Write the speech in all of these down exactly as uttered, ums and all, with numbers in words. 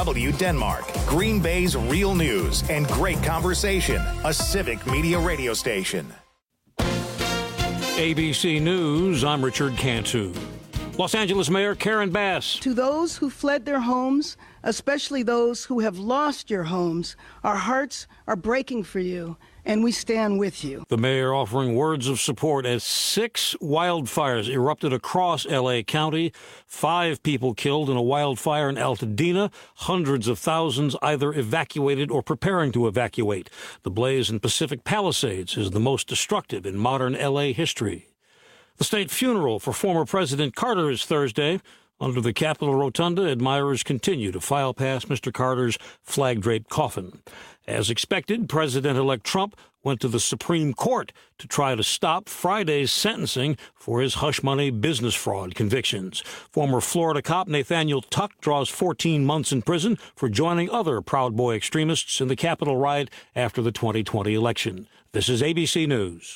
W Denmark, Green Bay's real news and great conversation, a civic media radio station. A B C News, I'm Richard Cantu. Los Angeles Mayor Karen Bass. To those who fled their homes, especially those who have lost your homes, our hearts are breaking for you, and we stand with you. The mayor offering words of support as six wildfires erupted across L A County. Five people killed in a wildfire in Altadena. Hundreds of thousands either evacuated or preparing to evacuate. The blaze in Pacific Palisades is the most destructive in modern L A history. The state funeral for former President Carter is Thursday. Under the Capitol Rotunda, admirers continue to file past Mister Carter's flag-draped coffin. As expected, President-elect Trump went to the Supreme Court to try to stop Friday's sentencing for his hush money business fraud convictions. Former Florida cop Nathaniel Tuck draws fourteen months in prison for joining other Proud Boy extremists in the Capitol riot after the twenty twenty election. This is A B C News.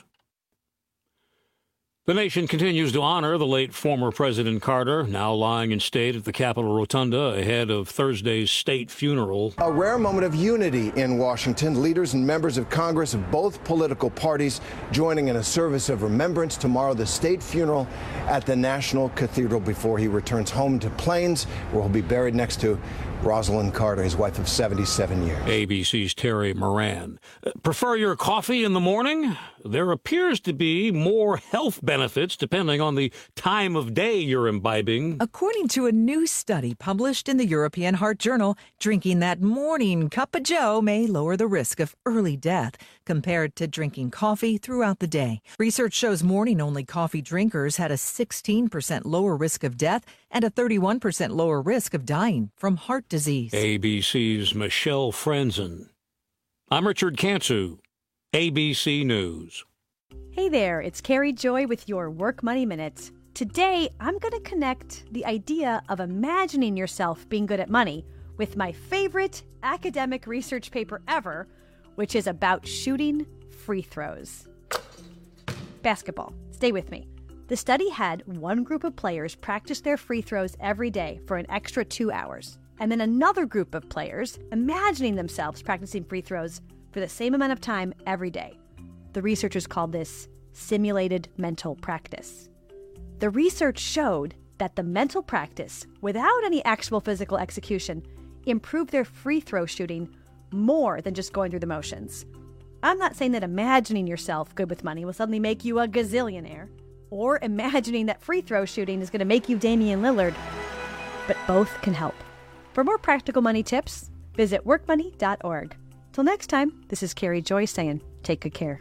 The nation continues to honor the late former President Carter, now lying in state at the Capitol Rotunda ahead of Thursday's state funeral. A rare moment of unity in Washington. Leaders and members of Congress of both political parties joining in a service of remembrance tomorrow, the state funeral at the National Cathedral before he returns home to Plains, where he'll be buried next to Rosalind Carter, his wife of seventy-seven years. A B C's Terry Moran. Uh, prefer your coffee in the morning? There appears to be more health benefits depending on the time of day you're imbibing. According to a new study published in the European Heart Journal, drinking that morning cup of joe may lower the risk of early death compared to drinking coffee throughout the day. Research shows morning-only coffee drinkers had a sixteen percent lower risk of death and a thirty-one percent lower risk of dying from heart disease. A B C's Michelle Frenzen. I'm Richard Cantu, A B C News. Hey there, it's Carrie Joy with your Work Money Minute. Today, I'm going to connect the idea of imagining yourself being good at money with my favorite academic research paper ever, which is about shooting free throws. Basketball. Stay with me. The study had one group of players practice their free throws every day for an extra two hours, and then another group of players imagining themselves practicing free throws for the same amount of time every day. The researchers called this simulated mental practice. The research showed that the mental practice, without any actual physical execution, improved their free throw shooting more than just going through the motions. I'm not saying that imagining yourself good with money will suddenly make you a gazillionaire, or imagining that free throw shooting is going to make you Damian Lillard, but both can help. For more practical money tips, visit work money dot org. Till next time, this is Carrie Joy saying, take good care.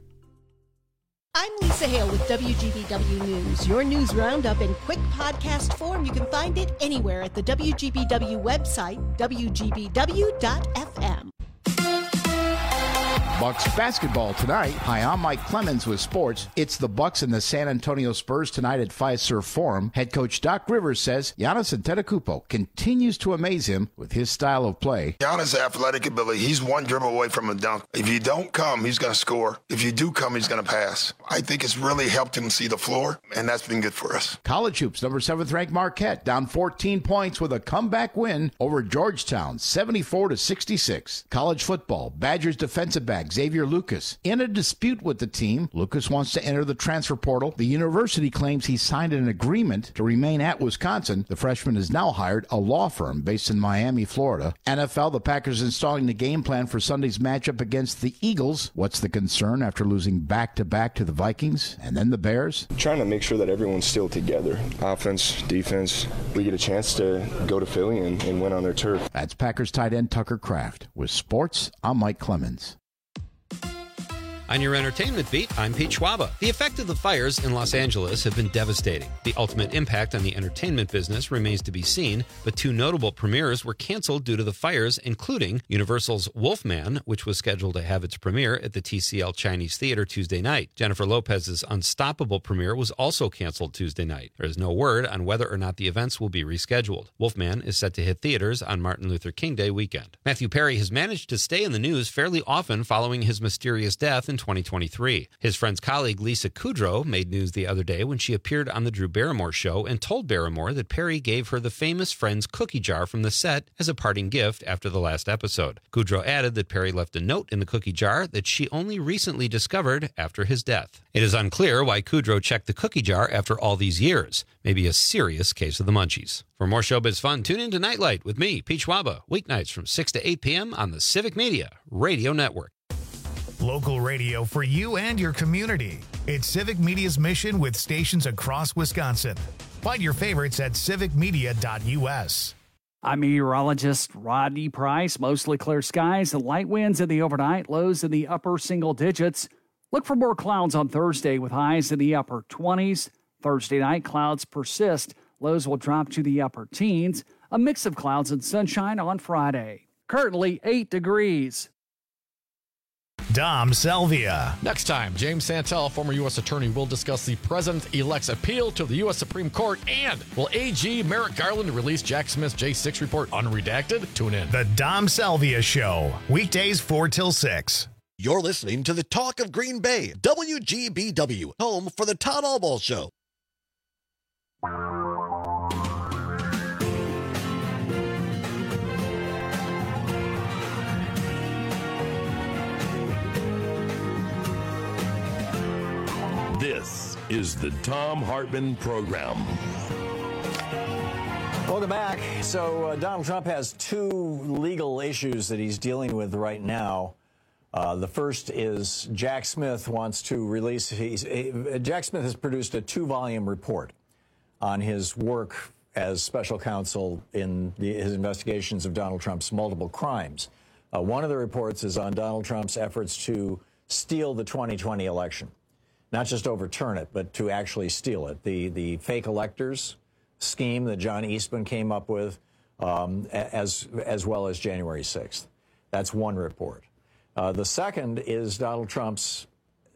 I'm Lisa Hale with W G B W News, your news roundup in quick podcast form. You can find it anywhere at the W G B W website, W G B W dot F M. Bucks basketball tonight. Hi, I'm Mike Clemens with sports. It's the Bucks and the San Antonio Spurs tonight at Fiserv Forum. Head coach Doc Rivers says Giannis Antetokounmpo continues to amaze him with his style of play. Giannis' athletic ability, he's one dribble away from a dunk. If you don't come, he's going to score. If you do come, he's going to pass. I think it's really helped him see the floor, and that's been good for us. College hoops, number seventh ranked Marquette down fourteen points with a comeback win over Georgetown, seventy-four to sixty-six. College football, Badgers defensive back Xavier Lucas in a dispute with the team. Lucas wants to enter the transfer portal. The university claims he signed an agreement to remain at Wisconsin. The freshman has now hired a law firm based in Miami, Florida. N F L, the Packers installing the game plan for Sunday's matchup against the Eagles. What's the concern after losing back-to-back to the Vikings and then the Bears? Trying to make sure that everyone's still together. Offense, defense, we get a chance to go to Philly and, and win on their turf. That's Packers tight end Tucker Kraft. With sports, I'm Mike Clemens. On your entertainment beat, I'm Pete Schwaba. The effect of the fires in Los Angeles have been devastating. The ultimate impact on the entertainment business remains to be seen, but two notable premieres were canceled due to the fires, including Universal's Wolfman, which was scheduled to have its premiere at the T C L Chinese Theater Tuesday night. Jennifer Lopez's Unstoppable premiere was also canceled Tuesday night. There is no word on whether or not the events will be rescheduled. Wolfman is set to hit theaters on Martin Luther King Day weekend. Matthew Perry has managed to stay in the news fairly often following his mysterious death in in twenty twenty-three. His friend's colleague Lisa Kudrow made news the other day when she appeared on the Drew Barrymore show and told Barrymore that Perry gave her the famous Friends cookie jar from the set as a parting gift after the last episode. Kudrow added that Perry left a note in the cookie jar that she only recently discovered after his death. It is unclear why Kudrow checked the cookie jar after all these years. Maybe a serious case of the munchies. For more showbiz fun, tune in to Nightlight with me, Pete Schwaba, weeknights from six to eight p.m. on the Civic Media Radio Network. Local radio for you and your community. It's Civic Media's mission with stations across Wisconsin. Find your favorites at civic media dot u s. I'm meteorologist Rodney Price. Mostly clear skies and light winds in the overnight, lows in the upper single digits. Look for more clouds on Thursday with highs in the upper twenties. Thursday night, clouds persist. Lows will drop to the upper teens. A mix of clouds and sunshine on Friday. Currently eight degrees. Dom Salvia. Next time, James Santel, former U S attorney, will discuss the president-elect's appeal to the U S Supreme Court. And will A G Merrick Garland release Jack Smith's J six report unredacted? Tune in. The Dom Salvia Show. Weekdays four till six. You're listening to the Talk of Green Bay, W G B W, home for the Todd Albaugh Show. This is the Thom Hartmann Program. Welcome back. So uh, Donald Trump has two legal issues that he's dealing with right now. Uh, the first is Jack Smith wants to release, he's, he, Jack Smith has produced a two-volume report on his work as special counsel in the, his investigations of Donald Trump's multiple crimes. Uh, one of the reports is on Donald Trump's efforts to steal the twenty twenty election. Not just overturn it, but to actually steal it. The, the fake electors scheme that John Eastman came up with, um, as, as well as January sixth. That's one report. Uh, the second is Donald Trump's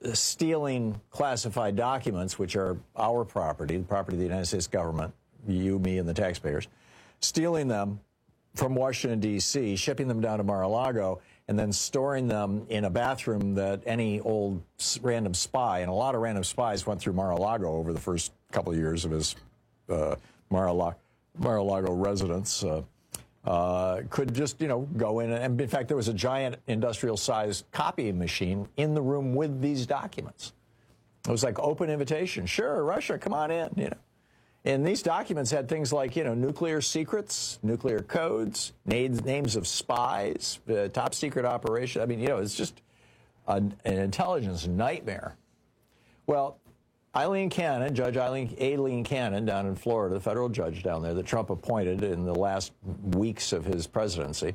stealing classified documents, which are our property, the property of the United States government, you, me, and the taxpayers, stealing them from Washington, D C, shipping them down to Mar-a-Lago, and then storing them in a bathroom that any old random spy, and a lot of random spies went through Mar-a-Lago over the first couple of years of his uh, Mar-a-Lago, Mar-a-Lago residence, uh, uh, could just, you know, go in. And in fact, there was a giant industrial-sized copying machine in the room with these documents. It was like open invitation. Sure, Russia, come on in, you know. And these documents had things like, you know, nuclear secrets, nuclear codes, names, names of spies, uh, top secret operation. I mean, you know, it's just an, an intelligence nightmare. Well, Eileen Cannon, Judge Eileen, Aileen Cannon down in Florida, the federal judge down there that Trump appointed in the last weeks of his presidency,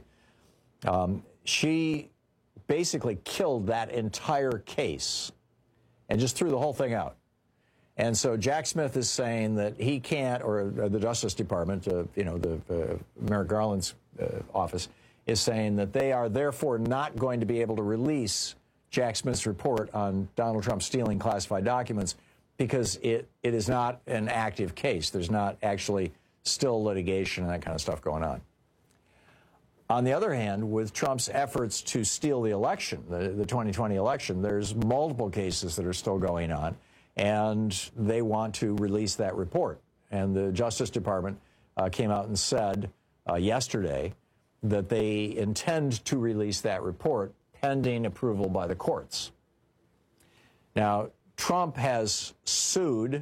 um, she basically killed that entire case and just threw the whole thing out. And so Jack Smith is saying that he can't, or the Justice Department, uh, you know, the uh, Merrick Garland's uh, office, is saying that they are therefore not going to be able to release Jack Smith's report on Donald Trump stealing classified documents because it, it is not an active case. There's not actually still litigation and that kind of stuff going on. On the other hand, with Trump's efforts to steal the election, the, the twenty twenty election, there's multiple cases that are still going on. And they want to release that report. And the Justice Department uh, came out and said uh, yesterday that they intend to release that report pending approval by the courts. Now, Trump has sued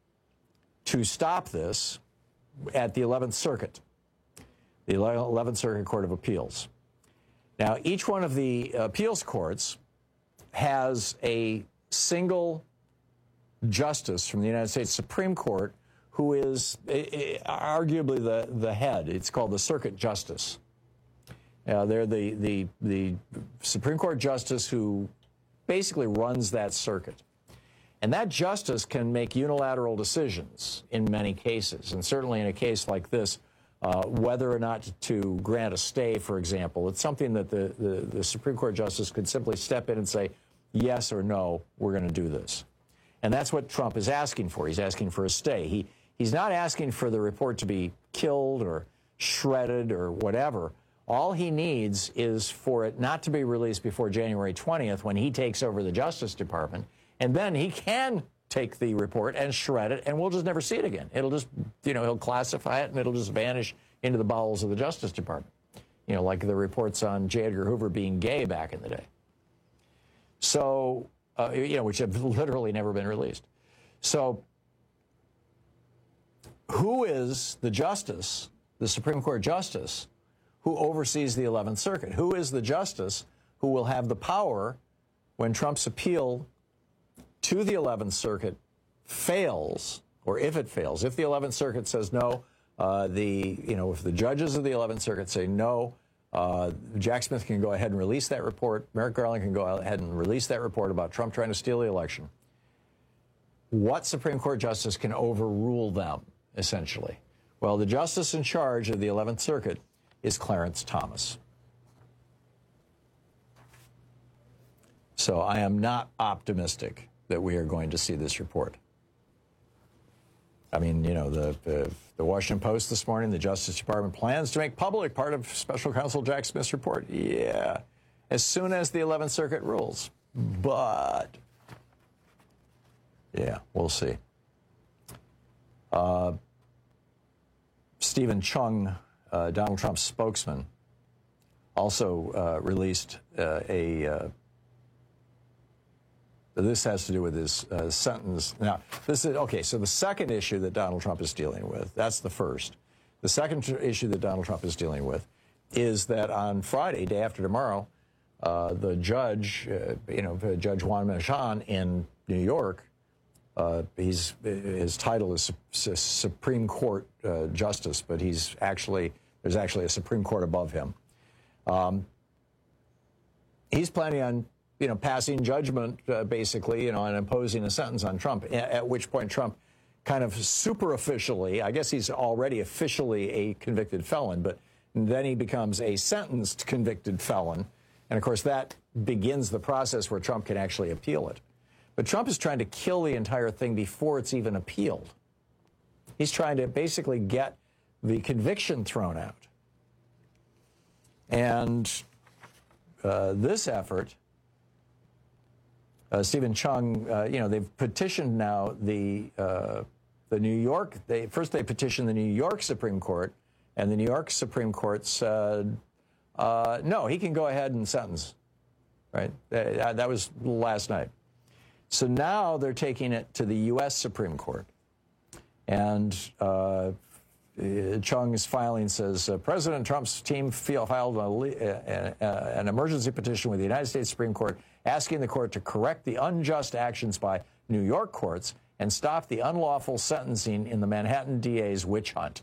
to stop this at the eleventh Circuit, the eleventh Circuit Court of Appeals. Now, each one of the appeals courts has a single justice from the United States Supreme Court who is uh, arguably the, the head. It's called the circuit justice. Uh, they're the, the, the Supreme Court justice who basically runs that circuit. And that justice can make unilateral decisions in many cases. And certainly in a case like this, uh, whether or not to grant a stay, for example, it's something that the, the, the Supreme Court justice could simply step in and say, yes or no, we're going to do this. And that's what Trump is asking for. He's asking for a stay. He, he's not asking for the report to be killed or shredded or whatever. All he needs is for it not to be released before January twentieth when he takes over the Justice Department, and then he can take the report and shred it, and we'll just never see it again. It'll just, you know, he'll classify it, and it'll just vanish into the bowels of the Justice Department. You know, like the reports on J. Edgar Hoover being gay back in the day. So, uh, you know, which have literally never been released. So, who is the justice, the Supreme Court justice, who oversees the eleventh Circuit? Who is the justice who will have the power when Trump's appeal to the eleventh Circuit fails, or if it fails, if the eleventh Circuit says no, uh, the, you know, if the judges of the eleventh Circuit say no, uh, Jack Smith can go ahead and release that report, Merrick Garland can go ahead and release that report about Trump trying to steal the election. What Supreme Court justice can overrule them, essentially? Well, the justice in charge of the eleventh Circuit is Clarence Thomas. So I am not optimistic that we are going to see this report. I mean, you know, the, the, the Washington Post this morning, the Justice Department plans to make public part of Special Counsel Jack Smith's report. Yeah, as soon as the eleventh Circuit rules. But, yeah, we'll see. Uh, Stephen Chung, uh, Donald Trump's spokesman, also uh, released uh, a... Uh, This has to do with his uh, sentence. Now, this is, okay, so the second issue that Donald Trump is dealing with, that's the first. The second issue that Donald Trump is dealing with is that on Friday, day after tomorrow, uh, the judge, uh, you know, Judge Juan Merchan in New York, uh, he's, his title is Su Supreme Court uh, Justice, but he's actually, there's actually a Supreme Court above him. Um, he's planning on you know, passing judgment, uh, basically, you know, and imposing a sentence on Trump, at, at which point Trump kind of super officially, I guess he's already officially a convicted felon, but then he becomes a sentenced convicted felon. And, of course, that begins the process where Trump can actually appeal it. But Trump is trying to kill the entire thing before it's even appealed. He's trying to basically get the conviction thrown out. And uh, this effort... Uh, Stephen Chung, uh, you know, they've petitioned now the uh, the New York. They first they petitioned the New York Supreme Court, and the New York Supreme Court said, uh, no, he can go ahead and sentence. Right? That, that was last night. So now they're taking it to the U S Supreme Court, and uh, Chung's filing says uh, President Trump's team filed a, a, a, an emergency petition with the United States Supreme Court, asking the court to correct the unjust actions by New York courts and stop the unlawful sentencing in the Manhattan D A's witch hunt.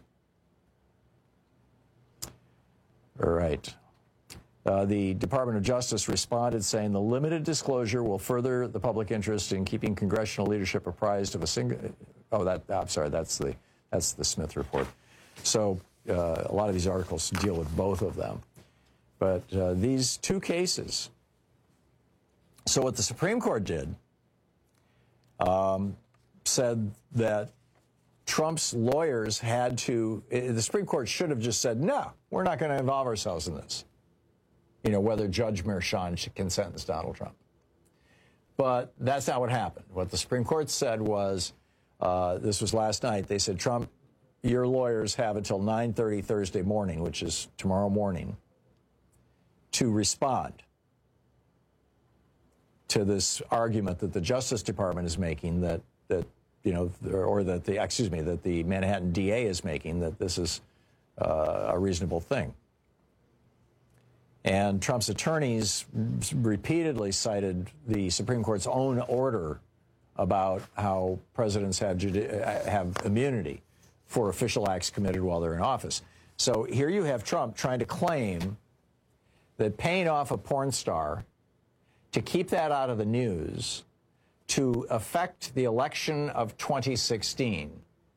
All right. Uh, the Department of Justice responded saying the limited disclosure will further the public interest in keeping congressional leadership apprised of a single... Oh, that, I'm sorry, that's the, that's the Smith report. So uh, a lot of these articles deal with both of them. But uh, these two cases... So what the Supreme Court did um, said that Trump's lawyers had to, the Supreme Court should have just said, no, we're not going to involve ourselves in this. You know, whether Judge Merchan can sentence Donald Trump. But that's not what happened. What the Supreme Court said was, uh, this was last night, they said, Trump, your lawyers have until nine thirty Thursday morning, which is tomorrow morning, to respond to this argument that the Justice Department is making that, that you know, or that the, excuse me, that the Manhattan D A is making, that this is uh, a reasonable thing. And Trump's attorneys repeatedly cited the Supreme Court's own order about how presidents have, have immunity for official acts committed while they're in office. So here you have Trump trying to claim that paying off a porn star to keep that out of the news, to affect the election of twenty sixteen,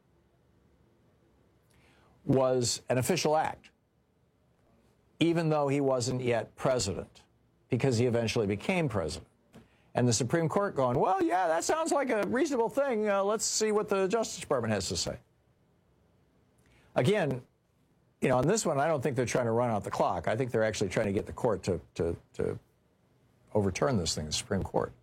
was an official act, even though he wasn't yet president, because he eventually became president. And the Supreme Court going, well, yeah, that sounds like a reasonable thing. Uh, let's see what the Justice Department has to say. Again, you know, on this one, I don't think they're trying to run out the clock. I think they're actually trying to get the court to, to, to overturn this thing, the Supreme Court.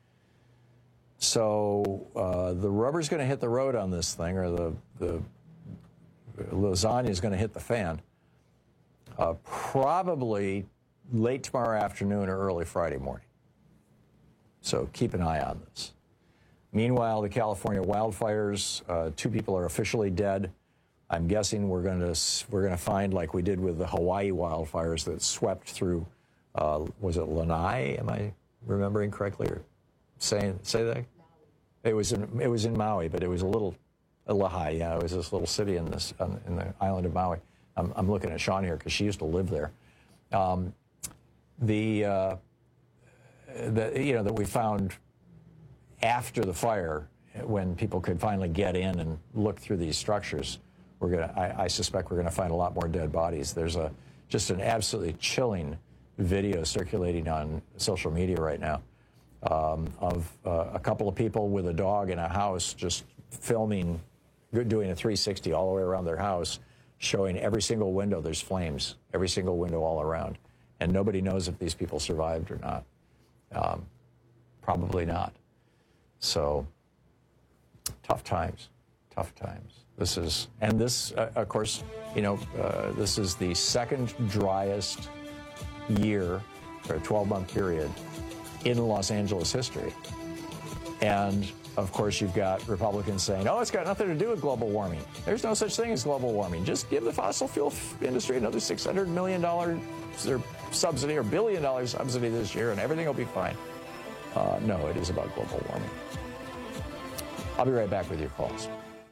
So uh, the rubber's going to hit the road on this thing, or the, the lasagna is going to hit the fan, uh, probably late tomorrow afternoon or early Friday morning. So keep an eye on this. Meanwhile, the California wildfires, uh, two people are officially dead. I'm guessing we're going to we're going to find, like we did with the Hawaii wildfires that swept through. Uh, was it Lanai? Am I remembering correctly, or saying say that? It was in it was in Maui, but it was a little uh, Lahaina. Yeah, it was this little city in this um, in the island of Maui. I'm, I'm looking at Sean here because she used to live there. Um, the uh, the you know that we found after the fire, when people could finally get in and look through these structures. We're gonna, I, I suspect we're going to find a lot more dead bodies. There's a just an absolutely chilling video circulating on social media right now um, of uh, a couple of people with a dog in a house just filming, doing a three sixty all the way around their house, showing every single window there's flames, every single window all around. And nobody knows if these people survived or not. Um, probably not. So, tough times, tough times. This is, and this, uh, of course, you know, uh, this is the second driest year, or twelve-month period, in Los Angeles history. And, of course, you've got Republicans saying, oh, it's got nothing to do with global warming. There's no such thing as global warming. Just give the fossil fuel industry another six hundred million dollars subsidy or billion dollar subsidy this year, and everything will be fine. Uh, no, it is about global warming. I'll be right back with your calls.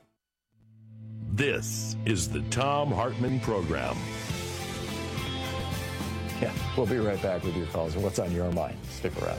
This is the Thom Hartmann Program. Yeah, we'll be right back with your calls and what's on your mind. Stick around.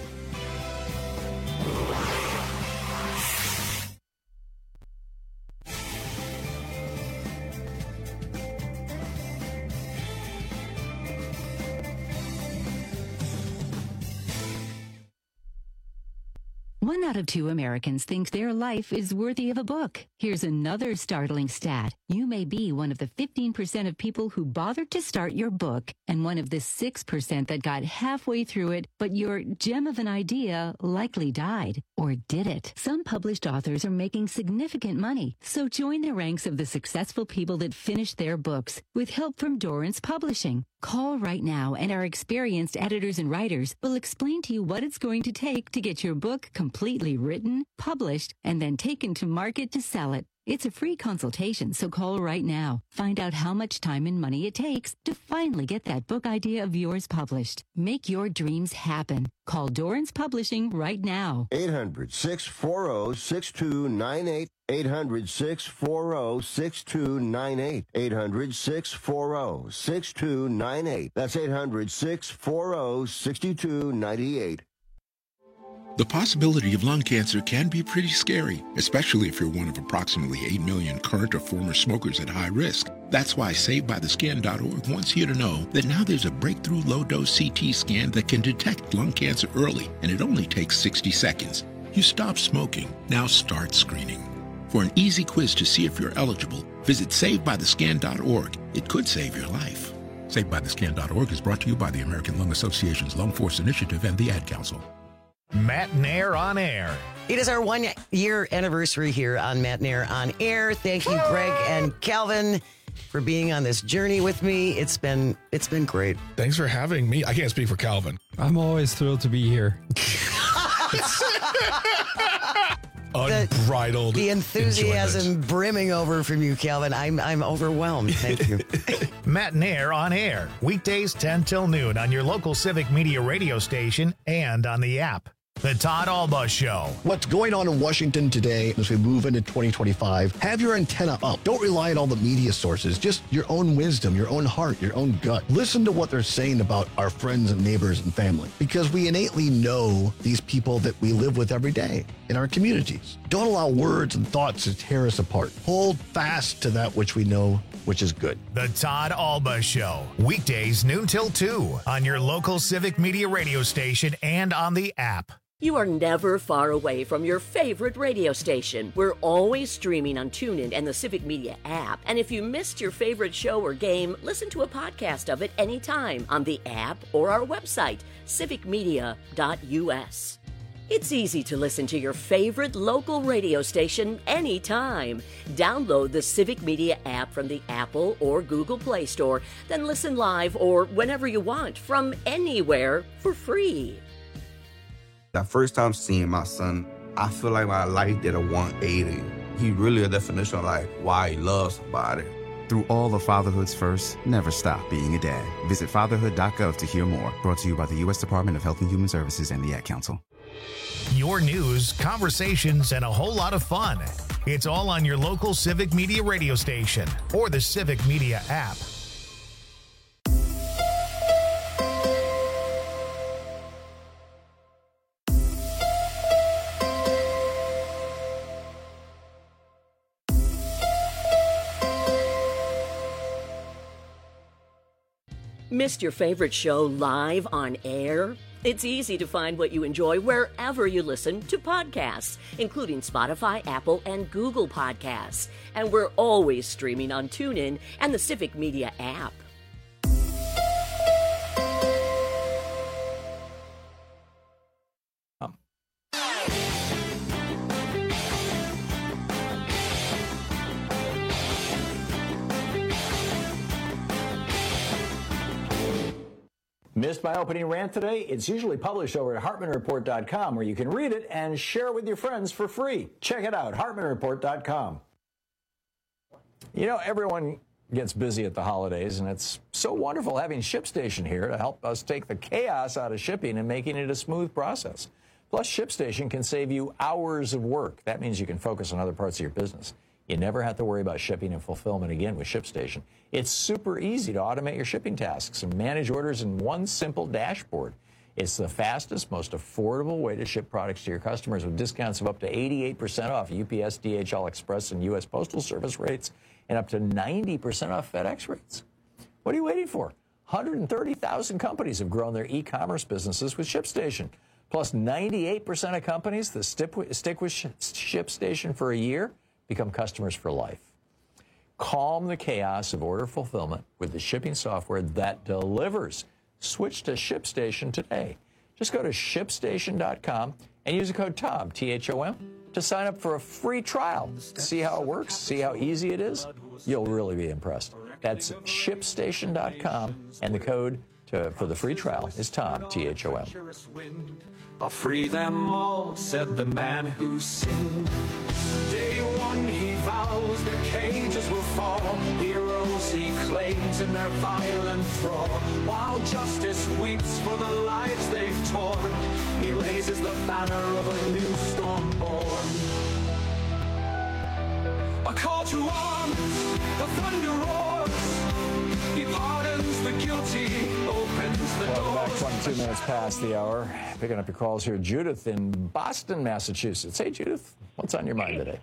One out of two Americans think their life is worthy of a book. Here's another startling stat. You may be one of the fifteen percent of people who bothered to start your book, and one of the six percent that got halfway through it, but your gem of an idea likely died. Or did it? Some published authors are making significant money, so join the ranks of the successful people that finished their books with help from Dorrance Publishing. Call right now, and our experienced editors and writers will explain to you what it's going to take to get your book completely written, published, and then taken to market to sell it. It's a free consultation, so call right now. Find out how much time and money it takes to finally get that book idea of yours published. Make your dreams happen. Call Dorrance Publishing right now. eight hundred, six four zero, six two nine eight. eight hundred, six four zero, six two nine eight. eight hundred, six four zero, six two nine eight. That's eight hundred, six four zero, six two nine eight. The possibility of lung cancer can be pretty scary, especially if you're one of approximately eight million current or former smokers at high risk. That's why Saved By The Skin dot org wants you to know that now there's a breakthrough low-dose C T scan that can detect lung cancer early, and it only takes sixty seconds. You stop smoking, now start screening. For an easy quiz to see if you're eligible, visit Saved By The Skin dot org. It could save your life. Saved By The Skin dot org is brought to you by the American Lung Association's Lung Force Initiative and the Ad Council. Matt Nair on Air. It is our one-year anniversary here on Matt Nair on Air. Thank you, Greg and Calvin, for being on this journey with me. It's been it's been great. Thanks for having me. I can't speak for Calvin. I'm always thrilled to be here. Unbridled The, the enthusiasm enjoyment. brimming over from you, Calvin. I'm I'm overwhelmed. Thank you. Matt Nair on Air. Weekdays ten till noon on your local Civic Media radio station and on the app. The Todd Alba Show. What's going on in Washington today as we move into twenty twenty-five? Have your antenna up. Don't rely on all the media sources. Just your own wisdom, your own heart, your own gut. Listen to what they're saying about our friends and neighbors and family, because we innately know these people that we live with every day in our communities. Don't allow words and thoughts to tear us apart. Hold fast to that which we know, which is good. The Todd Alba Show. Weekdays noon till two on your local Civic Media radio station and on the app. You are never far away from your favorite radio station. We're always streaming on TuneIn and the Civic Media app. And if you missed your favorite show or game, listen to a podcast of it anytime on the app or our website, civic media dot u s. It's easy to listen to your favorite local radio station anytime. Download the Civic Media app from the Apple or Google Play Store, then listen live or whenever you want from anywhere for free. That first time seeing my son, I feel like my life did a one eighty. He really a definition of like why he loves somebody. Through all of fatherhood's first, never stop being a dad. Visit fatherhood dot gov to hear more. Brought to you by the U S Department of Health and Human Services and the Ad Council. Your news, conversations, and a whole lot of fun. It's all on your local Civic Media radio station or the Civic Media app. Missed your favorite show live on air? It's easy to find what you enjoy wherever you listen to podcasts, including Spotify, Apple, and Google Podcasts. And we're always streaming on TuneIn and the Civic Media app. Missed my opening rant today? It's usually published over at hartman report dot com, where you can read it and share it with your friends for free. Check it out, hartman report dot com. You know, everyone gets busy at the holidays, and it's so wonderful having ShipStation here to help us take the chaos out of shipping and making it a smooth process. Plus, ShipStation can save you hours of work. That means you can focus on other parts of your business. You never have to worry about shipping and fulfillment again with ShipStation. It's super easy to automate your shipping tasks and manage orders in one simple dashboard. It's the fastest, most affordable way to ship products to your customers with discounts of up to eighty-eight percent off U P S, D H L Express, and U S Postal Service rates, and up to ninety percent off FedEx rates. What are you waiting for? one hundred thirty thousand companies have grown their e-commerce businesses with ShipStation. Plus, ninety-eight percent of companies that stick with ShipStation for a year become customers for life. Calm the chaos of order fulfillment with the shipping software that delivers. Switch to ShipStation today. Just go to ship station dot com and use the code TOM, T H O M, to sign up for a free trial. See how it works, see how easy it is. You'll really be impressed. That's ship station dot com, and the code to, for the free trial is TOM, T H O M. I'll free them all, said the man who sinned. Day one he vows their cages will fall. Heroes he claims in their violent thrall. While justice weeps for the lives they've torn, he raises the banner of a new storm born. A call to arms, the thunder roars. He pardons the guilty, opens the Welcome doors. back, twenty-two minutes past the hour. Picking up your calls here. Judith in Boston, Massachusetts. Hey, Judith, what's on your mind today?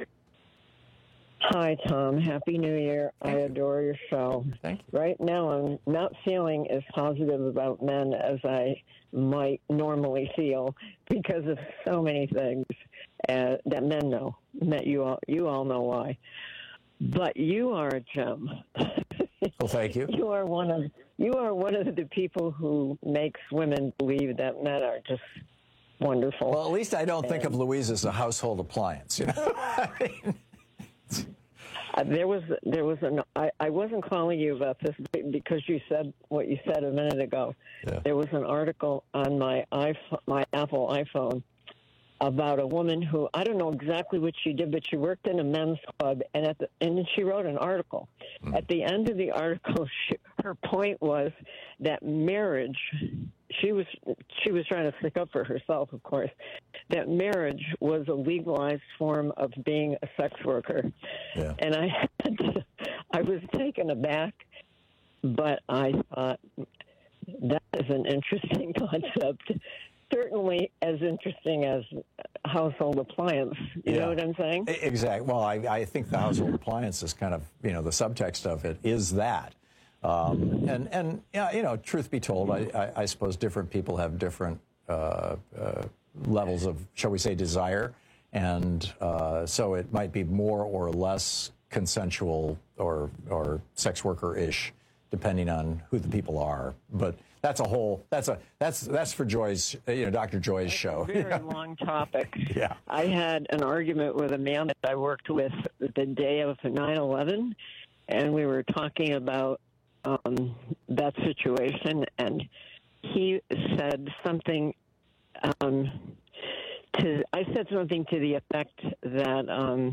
Hi, Tom. Happy New Year. I adore your show. Thank you. Right now, I'm not feeling as positive about men as I might normally feel because of so many things uh, that men know. That you all, you all know why. But you are a gem. Well, thank you. You are one of you are one of the people who makes women believe that men are just wonderful. Well, at least I don't and, think of Louise as a household appliance. You know. I mean, Uh, there was there was an I, I wasn't calling you about this because you said what you said a minute ago. Yeah. There was an article on my iPhone, my Apple iPhone about a woman who I don't know exactly what she did, but she worked in a men's club, and at the, and she wrote an article. Mm. At the end of the article, she, her point was that marriage. She was she was trying to stick up for herself, of course. That marriage was a legalized form of being a sex worker, yeah. and I had to, I was taken aback, but I thought that is an interesting concept. Certainly as interesting as household appliance. You yeah. know what I'm saying? Exactly. Well, I, I think the household appliance is kind of, you know, the subtext of it is that. Um, and, and you know, truth be told, I, I, I suppose different people have different uh, uh, levels of, shall we say, desire. And uh, so it might be more or less consensual or, or sex worker-ish, depending on who the people are. But that's a whole, that's a, that's, that's for Joy's, you know, Doctor Joy's show. It's a very long topic. Yeah. I had an argument with a man that I worked with the day of nine eleven, and we were talking about um, that situation, and he said something um, to, I said something to the effect that um,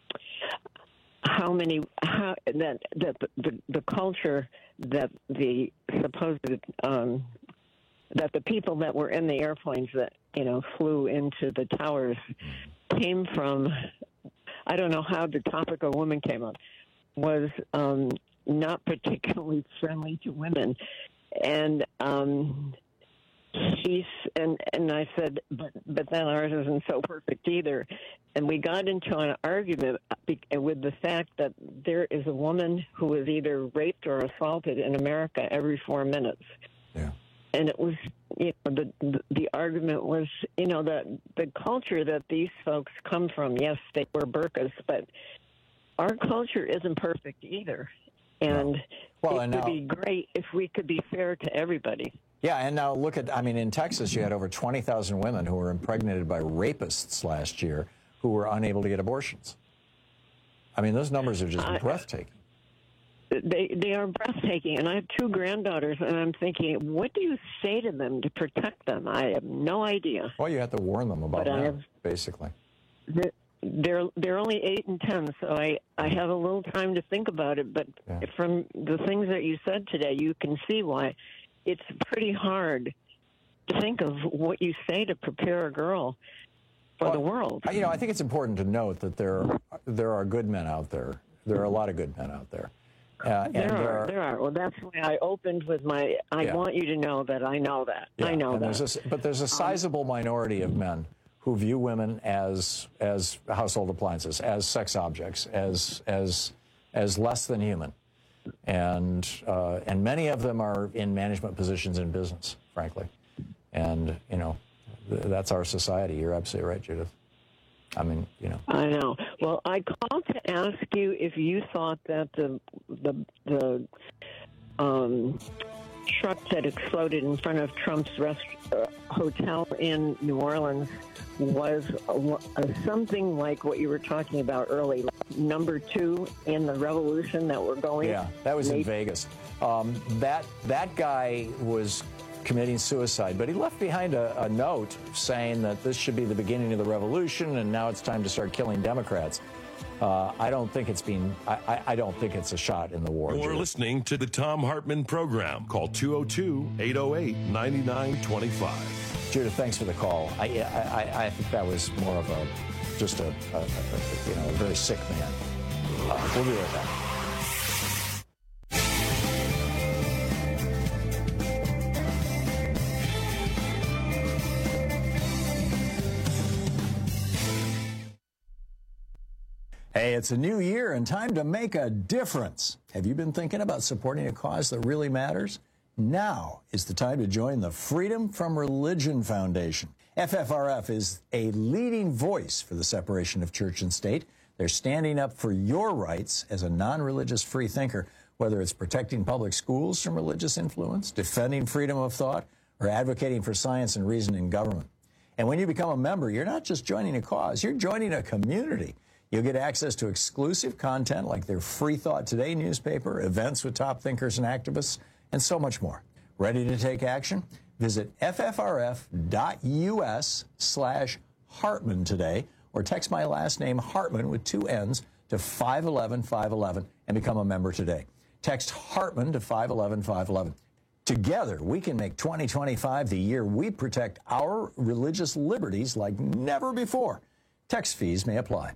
how many, how, that, that the, the culture that the supposed, um, that the people that were in the airplanes that, you know, flew into the towers came from, I don't know how the topic of women came up, was um, not particularly friendly to women. And um, he's, and, and I said, but, but then ours isn't so perfect either. And we got into an argument with the fact that there is a woman who is either raped or assaulted in America every four minutes. Yeah. And it was, you know, the, the the argument was, you know, the the culture that these folks come from. Yes, they wear burqas, but our culture isn't perfect either. And well, it and would now, be great if we could be fair to everybody. Yeah, and now look at, I mean, in Texas, you had over twenty thousand women who were impregnated by rapists last year who were unable to get abortions. I mean, those numbers are just I, breathtaking. They they are breathtaking, and I have two granddaughters, and I'm thinking, what do you say to them to protect them? I have no idea. Well, you have to warn them about But I that, have- basically. They're they're only eight and ten, so I, I have a little time to think about it. But Yeah. from the things that you said today, you can see why it's pretty hard to think of what you say to prepare a girl for Well, the world. You know, I think it's important to note that there there are good men out there. There are a lot of good men out there. Uh, and There are, there are. Well, that's why I opened with my. I Yeah. want you to know that I know that. Yeah, I know and that. there's a, but there's a sizable minority of men who view women as as household appliances, as sex objects, as as as less than human, and uh, and many of them are in management positions in business, frankly, and you know th- that's our society. You're absolutely right, Judith. I mean, you know. I know. Well, I called to ask you if you thought that the the the um, truck that exploded in front of Trump's rest, uh, hotel in New Orleans was a, a, something like what you were talking about early, like number two in the revolution that we're going. Yeah, that was in Maybe- Vegas. Um, that that guy was committing suicide, but he left behind a, a note saying that this should be the beginning of the revolution, and now it's time to start killing Democrats. Uh, I don't think it's been. I, I, I don't think it's a shot in the war. You're Judith. listening to the Tom Hartman program. Call two oh two, eight oh eight, nine nine two five. Judith, thanks for the call. I, I, I think that was more of a just a, a, a you know a very sick man. Uh, we'll be right back. Hey, it's a new year and time to make a difference. Have you been thinking about supporting a cause that really matters? Now is the time to join the Freedom from Religion Foundation. F F R F is a leading voice for the separation of church and state. They're standing up for your rights as a non-religious free thinker, whether it's protecting public schools from religious influence, defending freedom of thought, or advocating for science and reason in government. And when you become a member, you're not just joining a cause, you're joining a community. You'll get access to exclusive content like their Free Thought Today newspaper, events with top thinkers and activists, and so much more. Ready to take action? Visit ffrf.us slash Hartman today, or text my last name, Hartman, with two N's, to five one one, five one one and become a member today. Text Hartman to five one one, five one one. Together, we can make twenty twenty-five the year we protect our religious liberties like never before. Text fees may apply.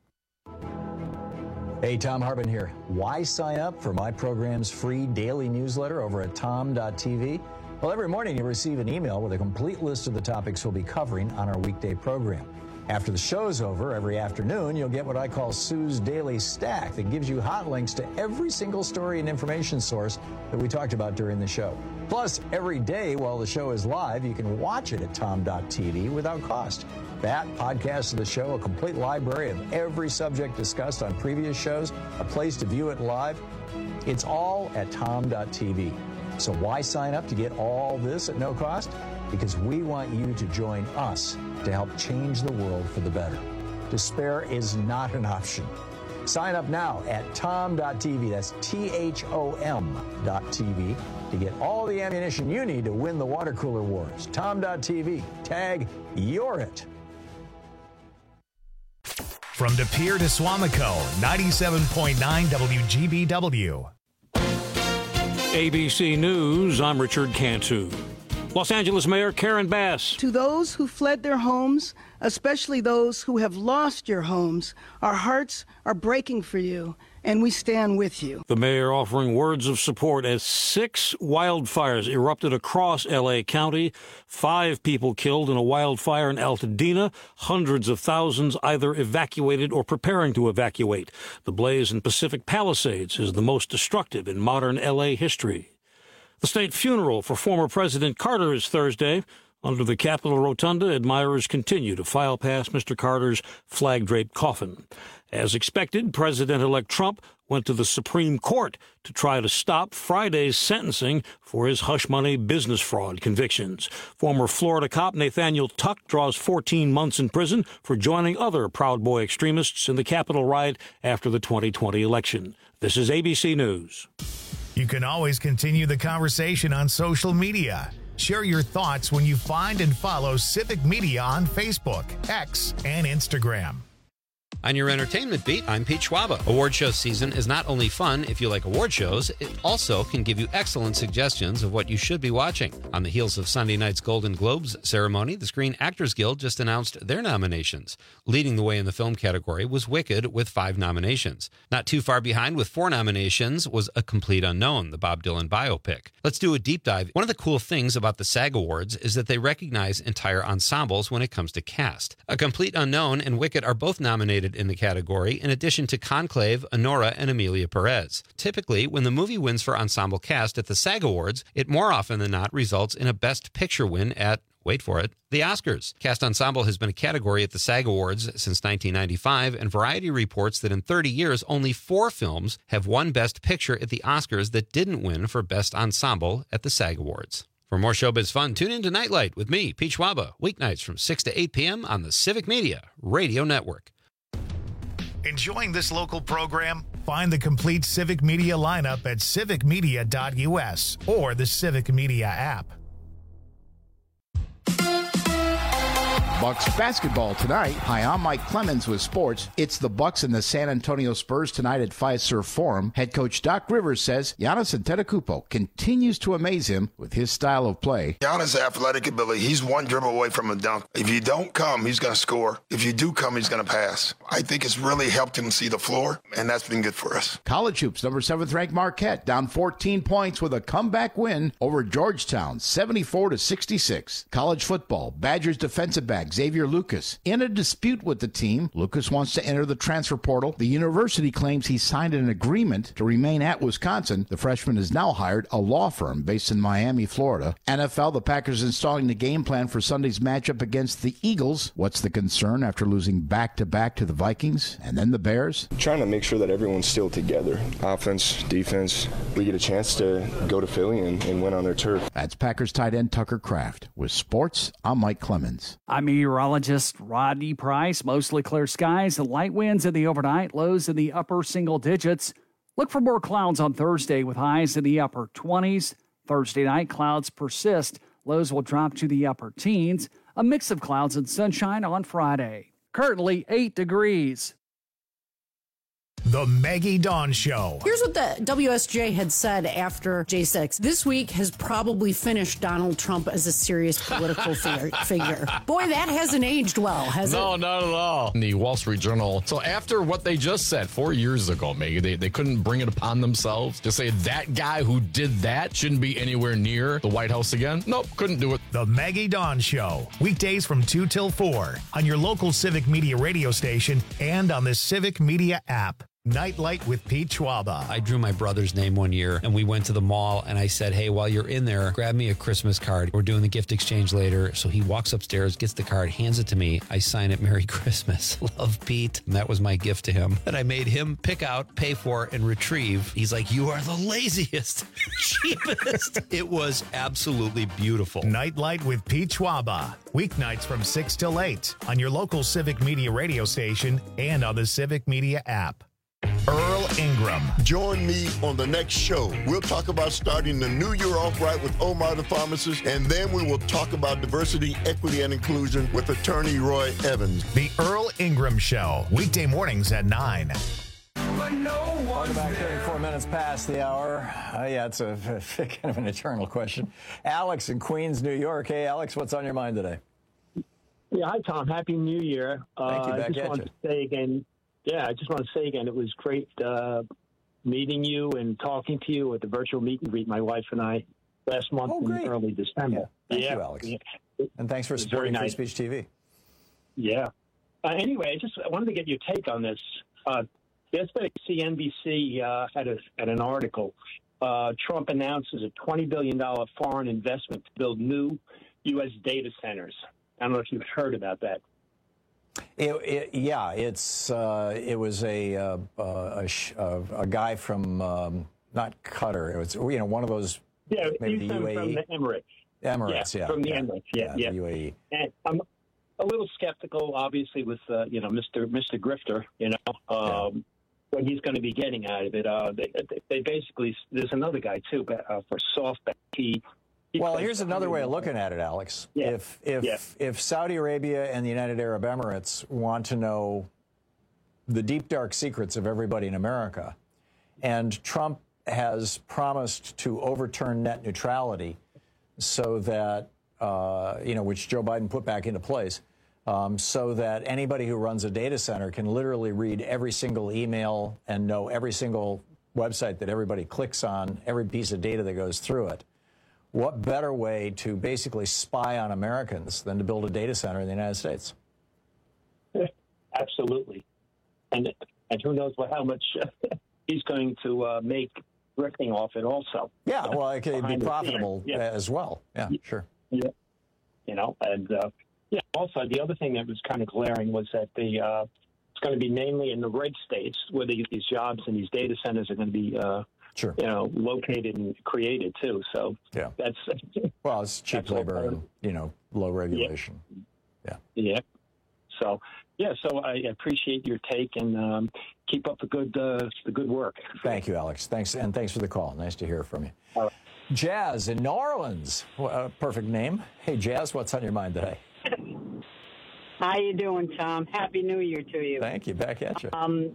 Hey, Tom Hartman here. Why sign up for my program's free daily newsletter over at tom dot t v? Well, every morning you receive an email with a complete list of the topics we'll be covering on our weekday program. After the show's over, every afternoon, you'll get what I call Sue's Daily Stack that gives you hot links to every single story and information source that we talked about during the show. Plus, every day while the show is live, you can watch it at tom dot t v without cost. That, podcasts of the show, a complete library of every subject discussed on previous shows, a place to view it live. It's all at tom dot t v. So why sign up to get all this at no cost? Because we want you to join us to help change the world for the better. Despair is not an option. Sign up now at tom dot t v. That's T H O M dot T V to get all the ammunition you need to win the water cooler wars. tom dot t v. Tag You're It. From De Pere to Swamico, ninety-seven point nine W G B W. A B C News, I'm Richard Cantu. Los Angeles Mayor Karen Bass. To those who fled their homes, especially those who have lost your homes, our hearts are breaking for you, and we stand with you. The mayor offering words of support as six wildfires erupted across L A County. Five people killed in a wildfire in Altadena. Hundreds of thousands either evacuated or preparing to evacuate. The blaze in Pacific Palisades is the most destructive in modern L A history. The state funeral for former President Carter is Thursday. Under the Capitol Rotunda, admirers continue to file past Mister Carter's flag-draped coffin. As expected, President-elect Trump went to the Supreme Court to try to stop Friday's sentencing for his hush money business fraud convictions. Former Florida cop Nathaniel Tuck draws fourteen months in prison for joining other Proud Boy extremists in the Capitol riot after the twenty twenty election. This is A B C News. You can always continue the conversation on social media. Share your thoughts when you find and follow Civic Media on Facebook, X, and Instagram. On your entertainment beat, I'm Pete Schwaba. Award show season is not only fun if you like award shows, it also can give you excellent suggestions of what you should be watching. On the heels of Sunday night's Golden Globes ceremony, the Screen Actors Guild just announced their nominations. Leading the way in the film category was Wicked with five nominations. Not too far behind with four nominations was A Complete Unknown, the Bob Dylan biopic. Let's do a deep dive. One of the cool things about the SAG Awards is that they recognize entire ensembles when it comes to cast. A Complete Unknown and Wicked are both nominated in the category, in addition to Conclave, Honora, and Amelia Perez. Typically, when the movie wins for ensemble cast at the SAG Awards, it more often than not results in a Best Picture win at, wait for it, the Oscars. Cast Ensemble has been a category at the SAG Awards since nineteen ninety-five, and Variety reports that in thirty years, only four films have won Best Picture at the Oscars that didn't win for Best Ensemble at the SAG Awards. For more showbiz fun, tune in to Nightlight with me, Pete Schwaba, weeknights from six to eight p.m. on the Civic Media Radio Network. Enjoying this local program? Find the complete Civic Media lineup at civic media dot U S or the Civic Media app. Bucks basketball tonight. Hi, I'm Mike Clemens with sports. It's the Bucks and the San Antonio Spurs tonight at Fiserv Forum. Head coach Doc Rivers says Giannis Antetokounmpo continues to amaze him with his style of play. Giannis' athletic ability, he's one dribble away from a dunk. If you don't come, he's going to score. If you do come, he's going to pass. I think it's really helped him see the floor, and that's been good for us. College hoops, number seventh ranked Marquette, down fourteen points with a comeback win over Georgetown, seventy-four to sixty-six. College football, Badgers defensive back Xavier Lucas in a dispute with the team. Lucas wants to enter the transfer portal. The university claims he signed an agreement to remain at Wisconsin. The freshman has now hired a law firm based in Miami, Florida. N F L, the Packers installing the game plan for Sunday's matchup against the Eagles. What's the concern after losing back-to-back to the Vikings and then the Bears? Trying to make sure that everyone's still together. Offense, defense. We get a chance to go to Philly and, and win on their turf. That's Packers tight end Tucker Kraft. With sports, I'm Mike Clemens. I'm meteorologist Rodney Price. Mostly clear skies and light winds in the overnight, lows in the upper single digits. Look for more clouds on Thursday with highs in the upper twenties. Thursday night, clouds persist. Lows will drop to the upper teens. A mix of clouds and sunshine on Friday. Currently eight degrees. The Maggie Dawn Show. Here's what the W S J had said after J six. This week has probably finished Donald Trump as a serious political figure, figure. Boy, that hasn't aged well, has no, it? No, not at all. In the Wall Street Journal. So after what they just said four years ago, Maggie, they, they couldn't bring it upon themselves to say that guy who did that shouldn't be anywhere near the White House again. Nope, couldn't do it. The Maggie Dawn Show. Weekdays from two till four on your local Civic Media radio station and on the Civic Media app. Nightlight with Pete Schwaba. I drew my brother's name one year, and we went to the mall, and I said, hey, while you're in there, grab me a Christmas card. We're doing the gift exchange later. So he walks upstairs, gets the card, hands it to me. I sign it, Merry Christmas. Love, Pete. And that was my gift to him that I made him pick out, pay for, and retrieve. He's like, you are the laziest, cheapest. It was absolutely beautiful. Nightlight with Pete Schwaba. Weeknights from six till eight on your local Civic Media radio station and on the Civic Media app. Earl Ingram. Join me on the next show. We'll talk about starting the new year off right with Omar the pharmacist, and then we will talk about diversity, equity, and inclusion with attorney Roy Evans. The Earl Ingram Show, weekday mornings at nine. Welcome back, thirty-four minutes past the hour. Uh, yeah, it's a, a kind of an eternal question. Alex in Queens, New York. Hey, Alex, what's on your mind today? Yeah, hi, Tom. Happy New Year. Thank you. Uh, Back I just at wanted you. to say again, yeah, I just want to say again, it was great uh, meeting you and talking to you at the virtual meet and greet, my wife and I, last month Oh, in great. early December. Thank yeah. you, Alex. Yeah. And thanks for It was supporting very Free nice. Speech T V. Yeah. Uh, anyway, I just I wanted to get your take on this. Uh, yesterday, C N B C uh, had, a, had an article. Uh, Trump announces a twenty billion dollars foreign investment to build new U S data centers. I don't know if you've heard about that. It, it, yeah, it's uh, it was a uh, uh, a, sh- uh, a guy from um, not Qatar. It was you know one of those Yeah, maybe he's the from, U A E. from the Emirates. Emirates, yeah, from the yeah. Emirates. Yeah, Yeah, yeah. the U A E. And I'm a little skeptical, obviously, with uh, you know Mister Mister Grifter. You know, um, what he's going to be getting out of it. Uh, they, they basically there's another guy too, but uh, for SoftBank. He, he Well, plays here's for another way of Hollywood. looking at it, Alex. Yeah. If if Yeah. if Saudi Arabia and the United Arab Emirates want to know the deep dark secrets of everybody in America, and Trump has promised to overturn net neutrality, so that uh, you know, which Joe Biden put back into place, um, so that anybody who runs a data center can literally read every single email and know every single website that everybody clicks on, every piece of data that goes through it. What better way to basically spy on Americans than to build a data center in the United States? Absolutely, and and who knows what how much he's going to uh, make drifting off it also. Yeah, well, it could be Behind the profitable scenes. Yeah. as well. Yeah, sure. Yeah, you know, and uh, yeah. Also, the other thing that was kind of glaring was that the uh, it's going to be mainly in the red states where the, these jobs and these data centers are going to be, uh, sure, you know, located and created too. So yeah, that's well, it's cheap that's all labor part of and you know low regulation. Yeah. Yeah. So yeah, so I appreciate your take and um, keep up the good uh, the good work. Thank you, Alex. Thanks, and thanks for the call. Nice to hear from you. Jazz in New Orleans. Well, uh, perfect name. Hey, Jazz, what's on your mind today? How you doing, Tom? Happy New Year to you. Thank you. Back at you. Um,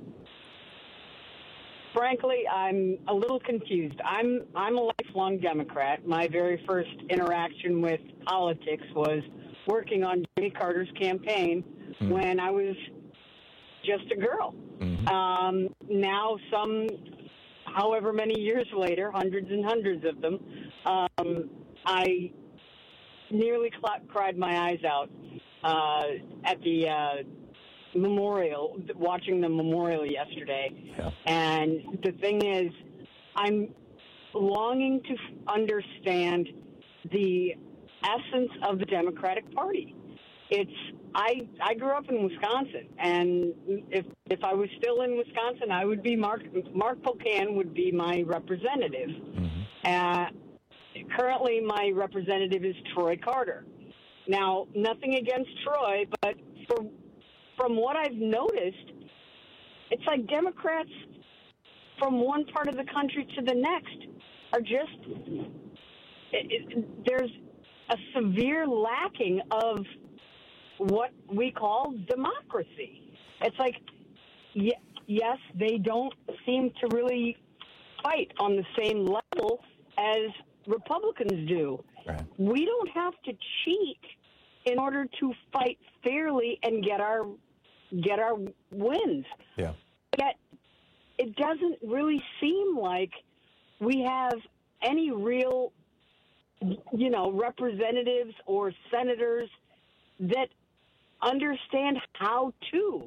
frankly, I'm a little confused. I'm I'm a lifelong Democrat. My very first interaction with politics was working on Jimmy Carter's campaign mm. when I was just a girl. Mm-hmm. Um, now, some, however many years later, hundreds and hundreds of them, um, I nearly cl- cried my eyes out uh, at the uh, memorial, watching the memorial yesterday. Yeah. And the thing is, I'm longing to f- understand the essence of the Democratic Party. It's I I grew up in Wisconsin, and if if I was still in Wisconsin, I would be Mark Mark Pocan would be my representative. Mm-hmm. Uh, currently, my representative is Troy Carter. Now, nothing against Troy, but for, from what I've noticed, it's like Democrats from one part of the country to the next are just it, it, there's a severe lacking of what we call democracy. It's like, y- yes, they don't seem to really fight on the same level as Republicans do. Right. We don't have to cheat in order to fight fairly and get our get our wins. Yeah. Yet it doesn't really seem like we have any real, you know, representatives or senators that understand how to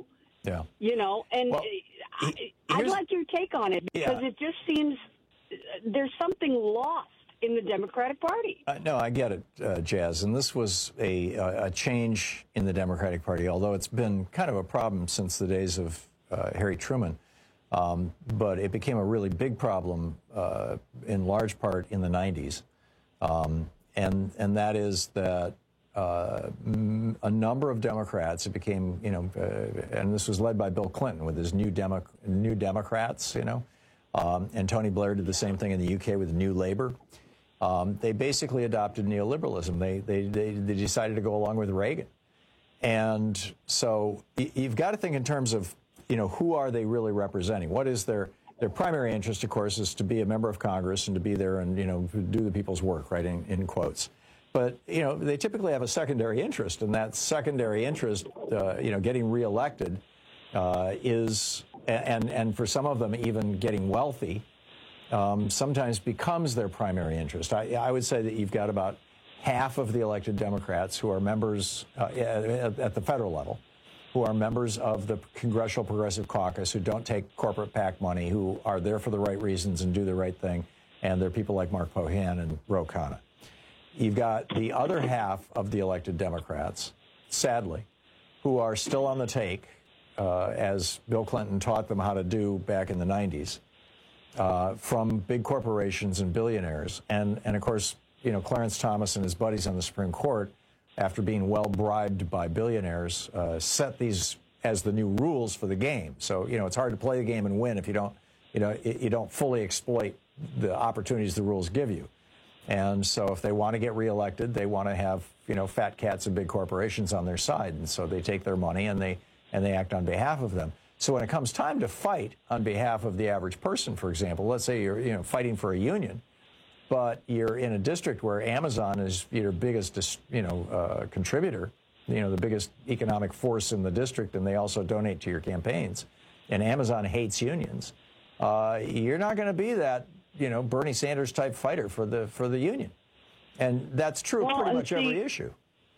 Yeah. You know, and Well, I, I'd like your take on it because Yeah. it just seems there's something lost in the Democratic Party. Uh, no, I get it, uh, Jazz. And this was a, a change in the Democratic Party, although it's been kind of a problem since the days of uh, Harry Truman. Um, but it became a really big problem uh, in large part in the nineties. Um, and, and that is that uh, m- a number of Democrats, it became, you know, uh, and this was led by Bill Clinton with his new, Demo- new Democrats, you know, um, and Tony Blair did the same thing in the U K with New Labour. Um, they basically adopted neoliberalism. They, they, they, they decided to go along with Reagan. And so y- you've got to think in terms of, you know, who are they really representing? What is their, their primary interest, of course, is to be a member of Congress and to be there and, you know, do the people's work, right, in, in quotes. But, you know, they typically have a secondary interest, and that secondary interest, uh, you know, getting reelected uh, is, and, and for some of them even getting wealthy, Um, sometimes becomes their primary interest. I, I would say that you've got about half of the elected Democrats who are members uh, at, at the federal level, who are members of the Congressional Progressive Caucus, who don't take corporate PAC money, who are there for the right reasons and do the right thing, and they're people like Mark Pohan and Ro Khanna. You've got the other half of the elected Democrats, sadly, who are still on the take, uh, as Bill Clinton taught them how to do back in the nineties. Uh, from big corporations and billionaires. And, and of course, you know, Clarence Thomas and his buddies on the Supreme Court, after being well bribed by billionaires, uh, set these as the new rules for the game. So, you know, it's hard to play the game and win if you don't, you know, you don't fully exploit the opportunities the rules give you. And so if they want to get reelected, they want to have, you know, fat cats and big corporations on their side. And so they take their money and they, and they act on behalf of them. So when it comes time to fight on behalf of the average person, for example, let's say you're, you know, fighting for a union, but you're in a district where Amazon is your biggest, you know, uh, contributor, you know, the biggest economic force in the district, and they also donate to your campaigns, and Amazon hates unions, uh, you're not going to be that, you know, Bernie Sanders type fighter for the for the union, and that's true of Well, pretty and much see- every issue.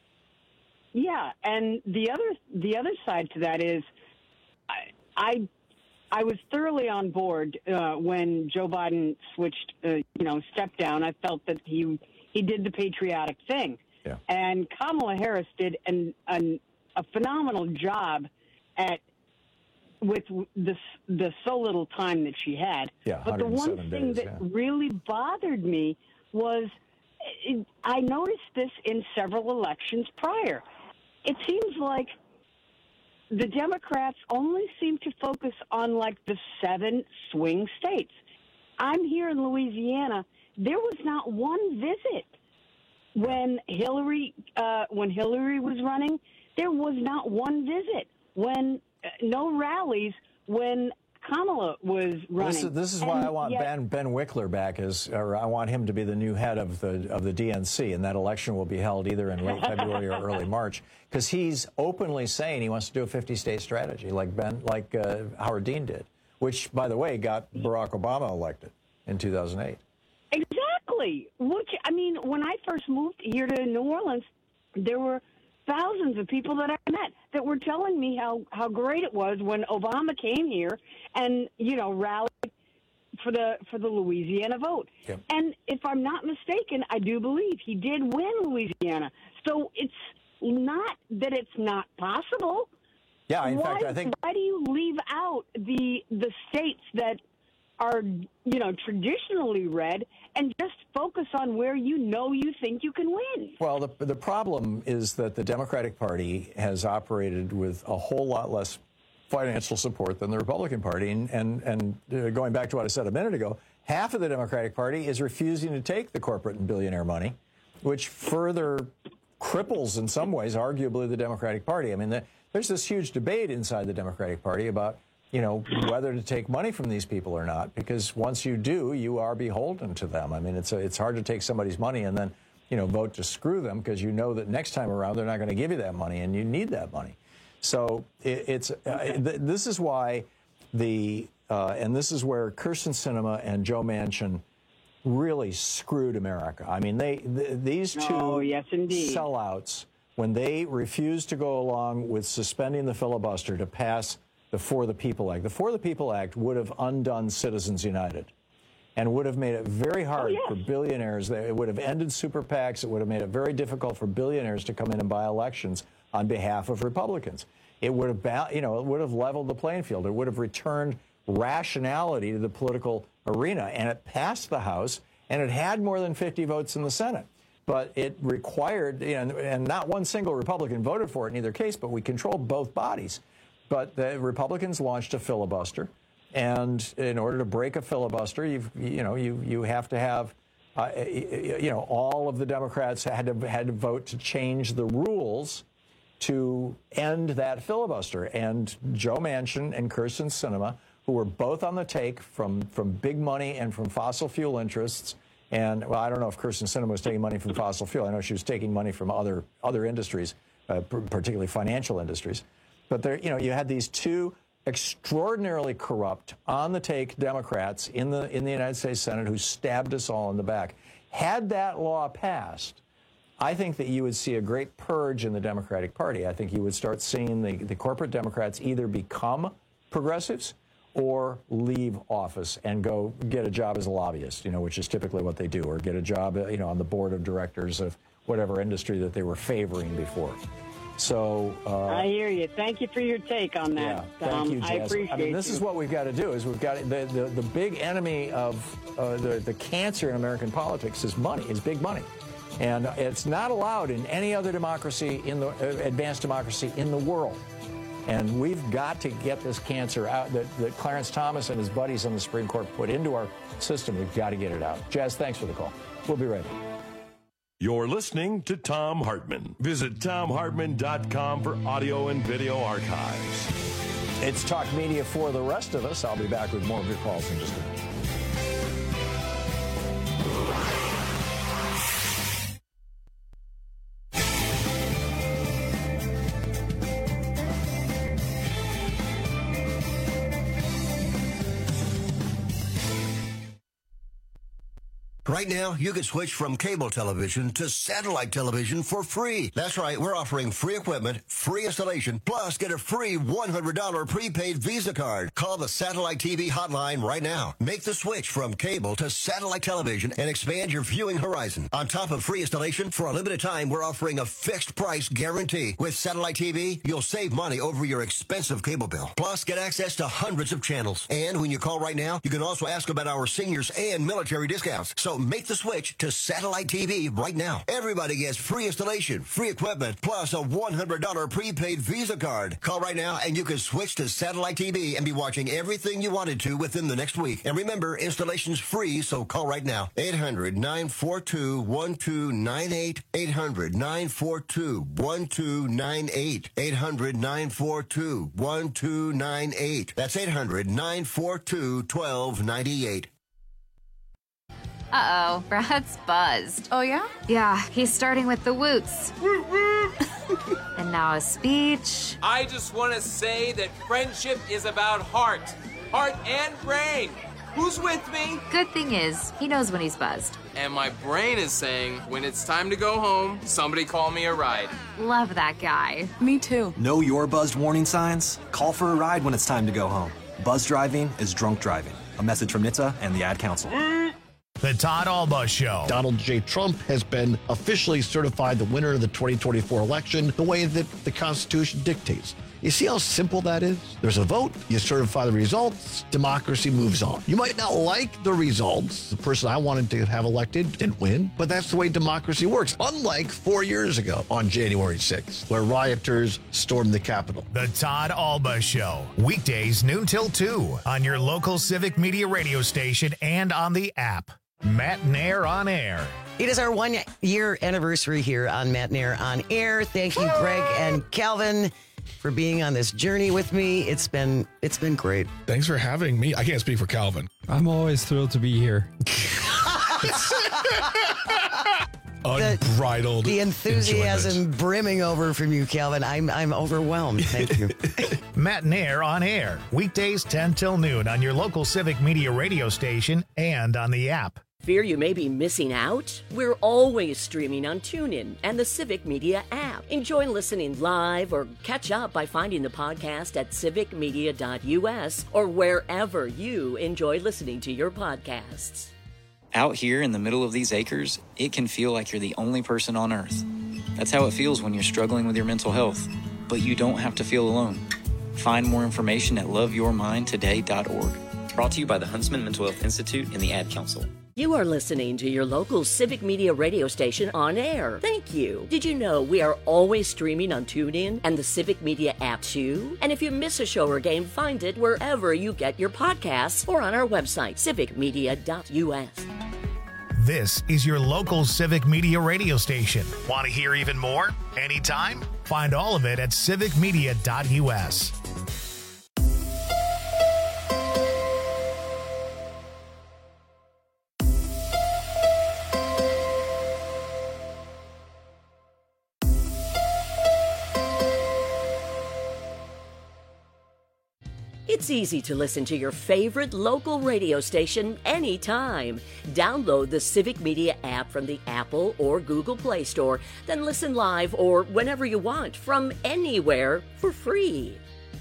Yeah, and the other the other side to that is, I I, I was thoroughly on board uh, when Joe Biden switched, uh, you know, stepped down. I felt that he he did the patriotic thing, yeah. and Kamala Harris did an, an a phenomenal job at with the the so little time that she had. Yeah, but the one one hundred seven thing days, that yeah. really bothered me was it, I noticed this in several elections prior. It seems like the Democrats only seem to focus on like the seven swing states. I'm here in Louisiana. There was not one visit when Hillary uh, when Hillary was running. There was not one visit when uh, no rallies when Kamala was running. This is, this is why And I want yet- Ben Ben Wickler back as, or I want him to be the new head of the of the D N C, and that election will be held either in late February or early March, because he's openly saying he wants to do a fifty-state strategy, like Ben, like uh, Howard Dean did, which, by the way, got Barack Obama elected in two thousand eight. Exactly. Which, I mean, when I first moved here to New Orleans, there were thousands of people that I met that were telling me how, how great it was when Obama came here and, you know, rallied for the for the Louisiana vote. Yep. And if I'm not mistaken, I do believe he did win Louisiana. So it's not that it's not possible. Yeah, in why, fact, I think why do you leave out the the states that are, you know, traditionally red and just focus on where you know you think you can win? Well, the the problem is that the Democratic Party has operated with a whole lot less financial support than the Republican Party, and and, and uh, going back to what I said a minute ago, half of the Democratic Party is refusing to take the corporate and billionaire money, which further cripples in some ways, arguably, the Democratic Party. I mean, the, there's this huge debate inside the Democratic Party about, you know, whether to take money from these people or not, because once you do, you are beholden to them. I mean, it's a, it's hard to take somebody's money and then, you know, vote to screw them, because you know that next time around they're not going to give you that money, and you need that money. So it, it's uh, th- this is why the uh, and this is where Kyrsten Sinema and Joe Manchin really screwed America. I mean, they th- these two Oh, yes, indeed. sellouts, when they refused to go along with suspending the filibuster to pass the For the People Act. The For the People Act would have undone Citizens United and would have made it very hard oh, yes. for billionaires. It would have ended super PACs. It would have made it very difficult for billionaires to come in and buy elections on behalf of Republicans. It would have, ba- you know, it would have leveled the playing field. It would have returned rationality to the political arena, and it passed the House, and it had more than fifty votes in the Senate. But it required, you know, and not one single Republican voted for it in either case, but we controlled both bodies. But the Republicans launched a filibuster, and in order to break a filibuster, you've, you know, you you have to have, uh, you know, all of the Democrats had to had to vote to change the rules to end that filibuster. And Joe Manchin and Kyrsten Sinema, who were both on the take from from big money and from fossil fuel interests. And, well, I don't know if Kyrsten Sinema was taking money from fossil fuel. I know she was taking money from other other industries, uh, particularly financial industries. But there, you know, you had these two extraordinarily corrupt, on-the-take Democrats in the in the United States Senate who stabbed us all in the back. Had that law passed, I think that you would see a great purge in the Democratic Party. I think you would start seeing the, the corporate Democrats either become progressives or leave office and go get a job as a lobbyist, you know, which is typically what they do, or get a job, you know, on the board of directors of whatever industry that they were favoring before. So uh, I hear you. Thank you for your take on that. Yeah, thank um, you, Jazz. I appreciate I mean, this you. is what we've got to do. Is we've got the the, the big enemy of uh, the the cancer in American politics is money. Is big money, and it's not allowed in any other democracy in the uh, advanced democracy in the world. And we've got to get this cancer out that, that Clarence Thomas and his buddies on the Supreme Court put into our system. We've got to get it out. Jazz, thanks for the call. We'll be right back. You're listening to Thom Hartmann. Visit thom hartmann dot com for audio and video archives. It's Talk Media for the rest of us. I'll be back with more of your calls in just a minute. Right now, you can switch from cable television to satellite television for free. That's right, we're offering free equipment, free installation, plus get a free one hundred dollars prepaid Visa card. Call the Satellite T V hotline right now. Make the switch from cable to satellite television and expand your viewing horizon. On top of free installation, for a limited time, we're offering a fixed price guarantee. With Satellite T V, you'll save money over your expensive cable bill. Plus, get access to hundreds of channels. And when you call right now, you can also ask about our seniors and military discounts. So make the switch to Satellite T V right now. Everybody gets free installation, free equipment, plus a one hundred dollars prepaid Visa card. Call right now and you can switch to Satellite T V and be watching everything you wanted to within the next week. And remember, installation's free, so call right now. eight hundred, nine four two, one two nine eight. eight hundred, nine four two, one two nine eight. eight hundred, nine four two, one two nine eight. That's eight hundred, nine four two, one two nine eight. Uh-oh, Brad's buzzed. Oh, yeah? Yeah, he's starting with the woots. And now a speech. I just want to say that friendship is about heart. Heart and brain. Who's with me? Good thing is, he knows when he's buzzed. And my brain is saying, when it's time to go home, somebody call me a ride. Love that guy. Me too. Know your buzzed warning signs? Call for a ride when it's time to go home. Buzz driving is drunk driving. A message from N H T S A and the Ad Council. The Todd Alba Show. Donald J. Trump has been officially certified the winner of the twenty twenty-four election the way that the Constitution dictates. You see how simple that is? There's a vote, you certify the results, democracy moves on. You might not like the results. The person I wanted to have elected didn't win, but that's the way democracy works. Unlike four years ago on January sixth, where rioters stormed the Capitol. The Todd Alba Show. Weekdays noon till two on your local Civic Media radio station and on the app. Matt Nair on Air. It is our one-year anniversary here on Matt Nair on Air. Thank you, Greg and Calvin, for being on this journey with me. It's been it's been great. Thanks for having me. I can't speak for Calvin. I'm always thrilled to be here. Unbridled The, the enthusiasm enjoyment. brimming over from you, Calvin. I'm I'm overwhelmed. Thank you. Matt Nair on Air. Weekdays ten till noon on your local Civic Media radio station and on the app. Fear you may be missing out? We're always streaming on TuneIn and the Civic Media app. Enjoy listening live or catch up by finding the podcast at civic media dot u s or wherever you enjoy listening to your podcasts. Out here in the middle of these acres, it can feel like you're the only person on Earth. That's how it feels when you're struggling with your mental health. But you don't have to feel alone. Find more information at love your mind today dot org. Brought to you by the Huntsman Mental Health Institute and the Ad Council. You are listening to your local Civic Media radio station on air. Thank you. Did you know we are always streaming on TuneIn and the Civic Media app too? And if you miss a show or game, find it wherever you get your podcasts or on our website, civic media dot u s. This is your local Civic Media radio station. Want to hear even more? Anytime? Find all of it at civic media dot u s. It's easy to listen to your favorite local radio station anytime. Download the Civic Media app from the Apple or Google Play Store, then listen live or whenever you want from anywhere for free.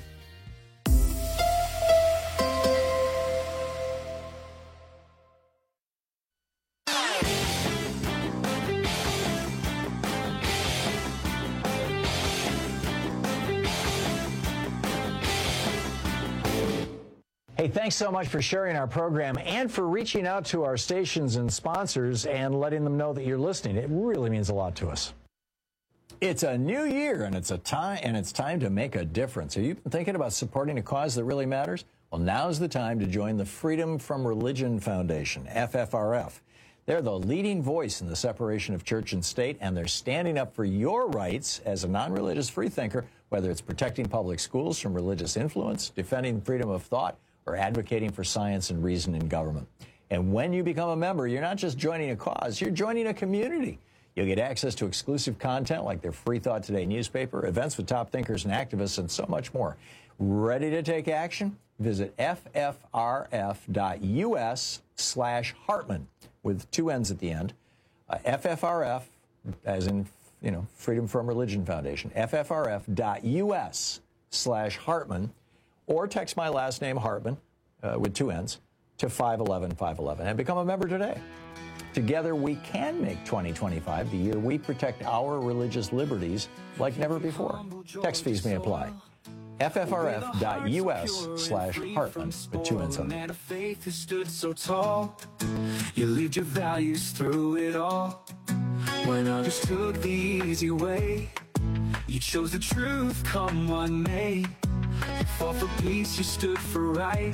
Hey, thanks so much for sharing our program and for reaching out to our stations and sponsors and letting them know that you're listening. It really means a lot to us. It's a new year, and it's a time, and it's time to make a difference. Are you thinking about supporting a cause that really matters? Well, now's the time to join the Freedom from Religion Foundation, F F R F. They're the leading voice in the separation of church and state, and they're standing up for your rights as a non-religious freethinker, whether it's protecting public schools from religious influence, defending freedom of thought, or advocating for science and reason in government. And when you become a member, you're not just joining a cause, you're joining a community. You'll get access to exclusive content like their Free Thought Today newspaper, events with top thinkers and activists, and so much more. Ready to take action? Visit f f r f dot u s slash Hartman with two N's at the end. Uh, F F R F, as in, you know, Freedom from Religion Foundation, f f r f dot u s slash Hartman. Or text my last name, Hartman, uh, with two N's, to five one one five one one and become a member today. Together, we can make twenty twenty-five the year we protect our religious liberties like never before. Text fees may apply. f f r f dot u s slash Hartman with two N's on it. Faith has stood so tall. You lived your values through it all. When others took the easy way, you chose the truth, come what may. You fought for peace, you stood for right.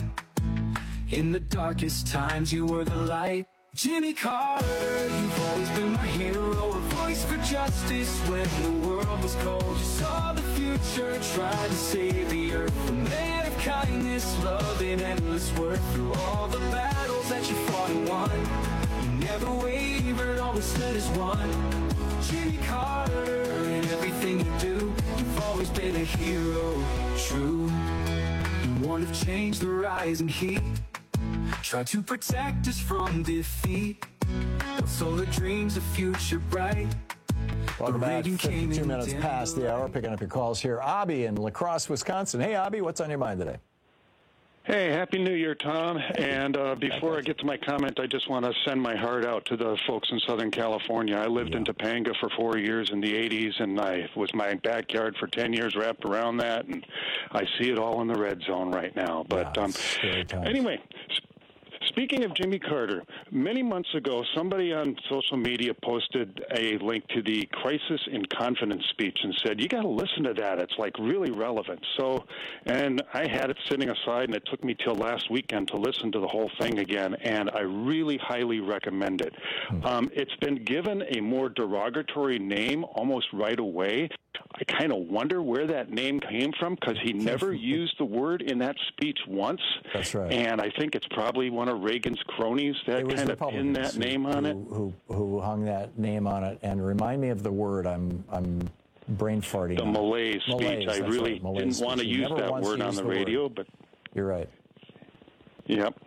In the darkest times, you were the light. Jimmy Carter, you've always been my hero, a voice for justice when the world was cold. You saw the future, tried to save the earth. A man of kindness, love, and endless work. Through all the battles that you fought and won, you never wavered, always stood as one. Jimmy Carter, in everything you do, you've always been a hero, true. You warned of change, the rising heat. Try to protect us from defeat. Solar dreams, a future bright. Welcome back. fifty-two minutes past the hour. Picking up your calls here. Abby in La Crosse, Wisconsin. Hey, Abby, what's on your mind today? Hey, Happy New Year, Tom. And uh, before I get to my comment, I just want to send my heart out to the folks in Southern California. I lived yeah. in Topanga for four years in the eighties, and I was my backyard for ten years wrapped around that, and I see it all in the red zone right now. But yeah, um, anyway, speaking of Jimmy Carter, many months ago, somebody on social media posted a link to the Crisis in Confidence speech and said, you got to listen to that. It's like really relevant. So, and I had it sitting aside, and it took me till last weekend to listen to the whole thing again, and I really highly recommend it. Mm-hmm. Um, it's been given a more derogatory name almost right away. I kind of wonder where that name came from, because he never used the word in that speech once. That's right. And I think it's probably one of Reagan's cronies that kind of pinned that name on who, it. Who, who hung that name on it. And remind me of the word. I'm I'm brain farting. The malaise speech. Malaise, I really right. didn't want to use that word on the radio, word. but you're right. Yep.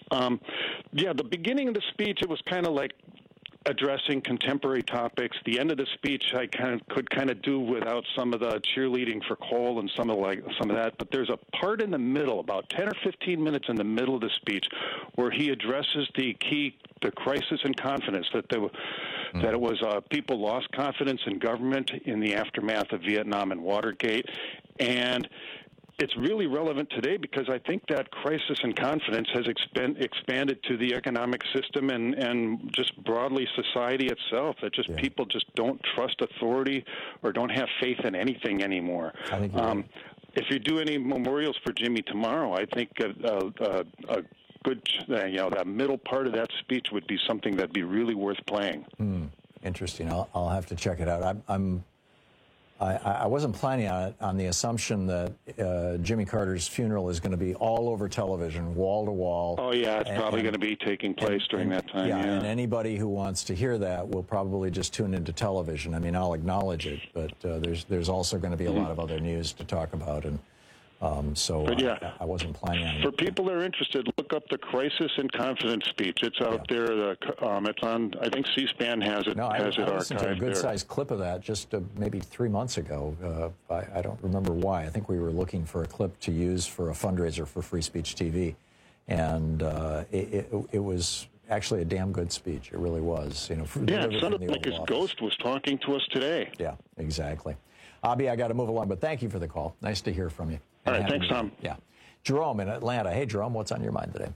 Um, yeah, the beginning of the speech, it was kind of like addressing contemporary topics. The end of the speech, I kind of could kind of do without some of the cheerleading for coal and some of like some of that. But there's a part in the middle, about ten or fifteen minutes in the middle of the speech, where he addresses the key, the crisis in confidence that there, mm. that it was uh, people lost confidence in government in the aftermath of Vietnam and Watergate, and it's really relevant today because I think that crisis in confidence has expand, expanded to the economic system and, and just broadly society itself. That just yeah. people just don't trust authority or don't have faith in anything anymore. I think you're um, right. If you do any memorials for Jimmy tomorrow, I think a, a, a, a good, uh, you know, that middle part of that speech would be something that'd be really worth playing. Mm, interesting. I'll, I'll have to check it out. I'm. I'm I, I wasn't planning on it on the assumption that uh, Jimmy Carter's funeral is going to be all over television, wall to wall. Oh, yeah, it's and, probably going to be taking place and, during and, that time. Yeah, yeah, and anybody who wants to hear that will probably just tune into television. I mean, I'll acknowledge it, but uh, there's there's also going to be a mm-hmm. lot of other news to talk about, and um, so but, yeah. I, I wasn't planning on For it. people that are interested, look up the Crisis in Confidence speech. It's out yeah. there. The, um, it's on, I think C-SPAN has it. No, I, has I it listened to a archived good-sized clip of that just uh, maybe three months ago. Uh, I, I don't remember why. I think we were looking for a clip to use for a fundraiser for Free Speech T V, and uh, it, it, it was actually a damn good speech. It really was. You know, yeah, it sounded like his office. Ghost was talking to us today. Yeah, exactly. Abby, I got to move along, but thank you for the call. Nice to hear from you. All right, thanks, Tom. Yeah. Jerome in Atlanta. Hey, Jerome, what's on your mind today?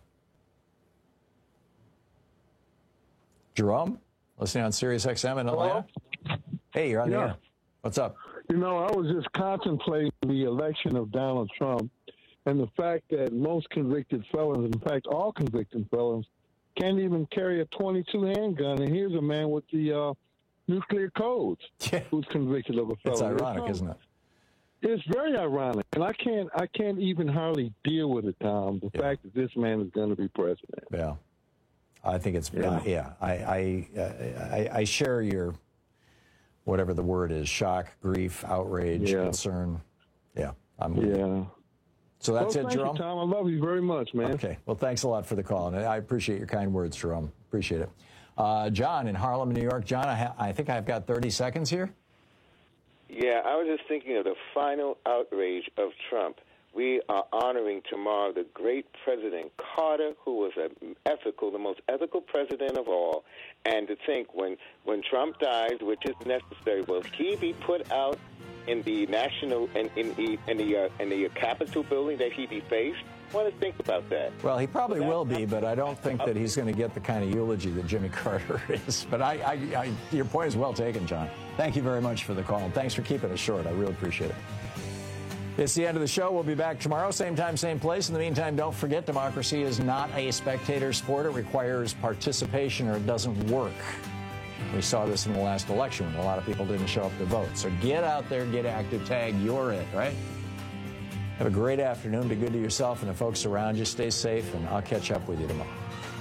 Jerome, listening on Sirius X M in Atlanta. Hello? Hey, you're on yeah. the air. What's up? You know, I was just contemplating the election of Donald Trump and the fact that most convicted felons, in fact, all convicted felons, can't even carry a twenty-two handgun. And here's a man with the uh, nuclear codes yeah. who's convicted of a felony. It's ironic, isn't it? It's very ironic, and I can't I can't even hardly deal with it, Tom. The yeah. fact that this man is going to be president. Yeah, I think it's yeah. Uh, yeah. I I, uh, I I share your whatever the word is: shock, grief, outrage, yeah. concern. Yeah, I'm. Yeah. So that's well, it, thank Jerome. You, Tom, I love you very much, man. Okay. Well, thanks a lot for the call, and I appreciate your kind words, Jerome. Appreciate it. Uh, John in Harlem, New York. John, I, ha- I think I've got thirty seconds here. Yeah, I was just thinking of the final outrage of Trump. We are honoring tomorrow the great President Carter, who was an ethical, the most ethical president of all. And to think when, when Trump dies, which is necessary, will he be put out in the national in in the in the, uh, in the Capitol building that he defaced? I want to think about that. Well, he probably that, will be, but I don't think that he's going to get the kind of eulogy that Jimmy Carter is. But I, I, I, your point is well taken, John. Thank you very much for the call, and thanks for keeping it short. I really appreciate it. It's the end of the show. We'll be back tomorrow, same time, same place. In the meantime, don't forget, democracy is not a spectator sport. It requires participation or it doesn't work. We saw this in the last election when a lot of people didn't show up to vote. So get out there, get active, tag, you're it, right? Have a great afternoon. Be good to yourself and the folks around you. Stay safe, and I'll catch up with you tomorrow.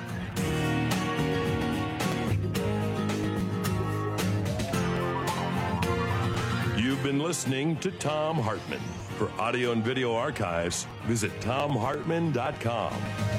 You've been listening to Thom Hartmann. For audio and video archives, visit Thom Hartmann dot com.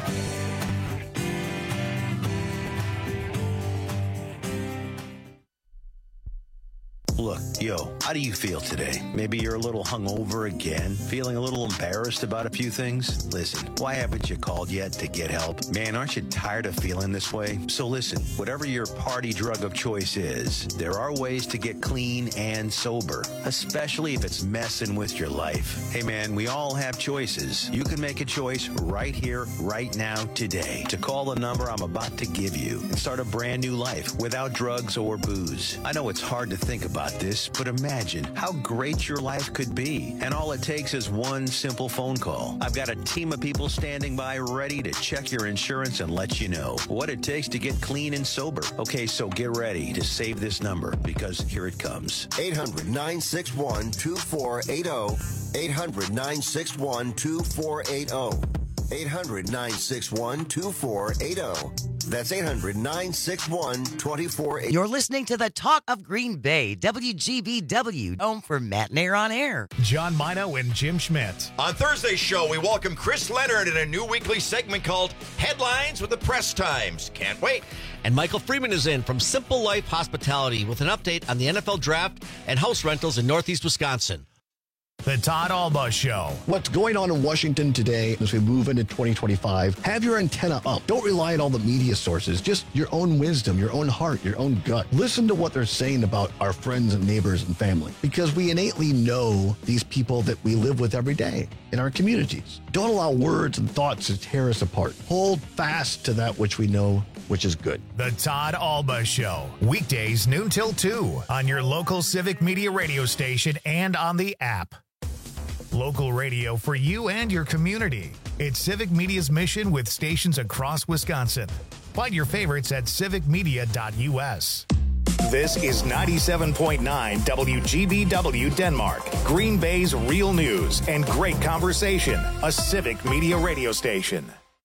Look, yo, how do you feel today? Maybe you're a little hungover again, feeling a little embarrassed about a few things? Listen, why haven't you called yet to get help? Man, aren't you tired of feeling this way? So listen, whatever your party drug of choice is, there are ways to get clean and sober, especially if it's messing with your life. Hey man, we all have choices. You can make a choice right here, right now, today, to call the number I'm about to give you and start a brand new life without drugs or booze. I know it's hard to think about this, but imagine how great your life could be. And all it takes is one simple phone call. I've got a team of people standing by ready to check your insurance and let you know what it takes to get clean and sober. Okay, so get ready to save this number because here it comes. eight hundred, nine six one, two four eight zero. eight hundred, nine six one, two four eight zero. eight hundred, nine six one, two four eight zero. That's eight hundred, nine six one, two four eight zero. You're listening to the Talk of Green Bay, W G B W, home for Matt Nair on Air. John Mino and Jim Schmidt. On Thursday's show, we welcome Chris Leonard in a new weekly segment called Headlines with the Press Times. Can't wait. And Michael Freeman is in from Simple Life Hospitality with an update on the N F L Draft and house rentals in Northeast Wisconsin. The Todd Alba Show. What's going on in Washington today as we move into twenty twenty-five? Have your antenna up. Don't rely on all the media sources. Just your own wisdom, your own heart, your own gut. Listen to what they're saying about our friends and neighbors and family, because we innately know these people that we live with every day in our communities. Don't allow words and thoughts to tear us apart. Hold fast to that which we know, which is good. The Todd Alba Show. Weekdays noon till two on your local Civic Media radio station and on the app. Local radio for you and your community. It's Civic Media's mission with stations across Wisconsin. Find your favorites at civic media dot u s. This is ninety-seven point nine W G B W Denmark, Green Bay's real news and great conversation. A Civic Media radio station.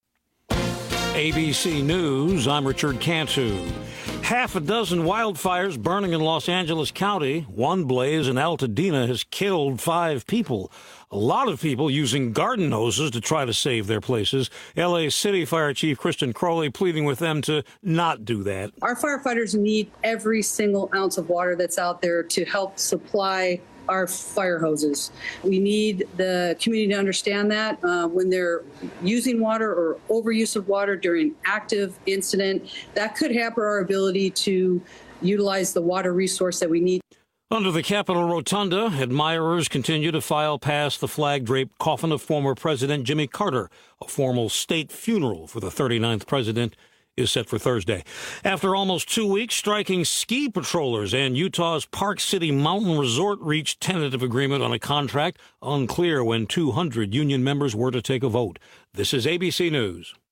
A B C News, I'm Richard Cantu. Half a dozen wildfires burning in Los Angeles County. One blaze in Altadena has killed five people. A lot of people using garden hoses to try to save their places. L A City Fire Chief Kristen Crowley pleading with them to not do that. Our firefighters need every single ounce of water that's out there to help supply our fire hoses. We need the community to understand that uh, when they're using water or overuse of water during active incident, that could hamper our ability to utilize the water resource that we need. Under the Capitol Rotunda, admirers continue to file past the flag-draped coffin of former President Jimmy Carter. A formal state funeral for the thirty-ninth president is set for Thursday. After almost two weeks, striking ski patrollers and Utah's Park City Mountain Resort reached tentative agreement on a contract. Unclear when two hundred union members were to take a vote. This is A B C News.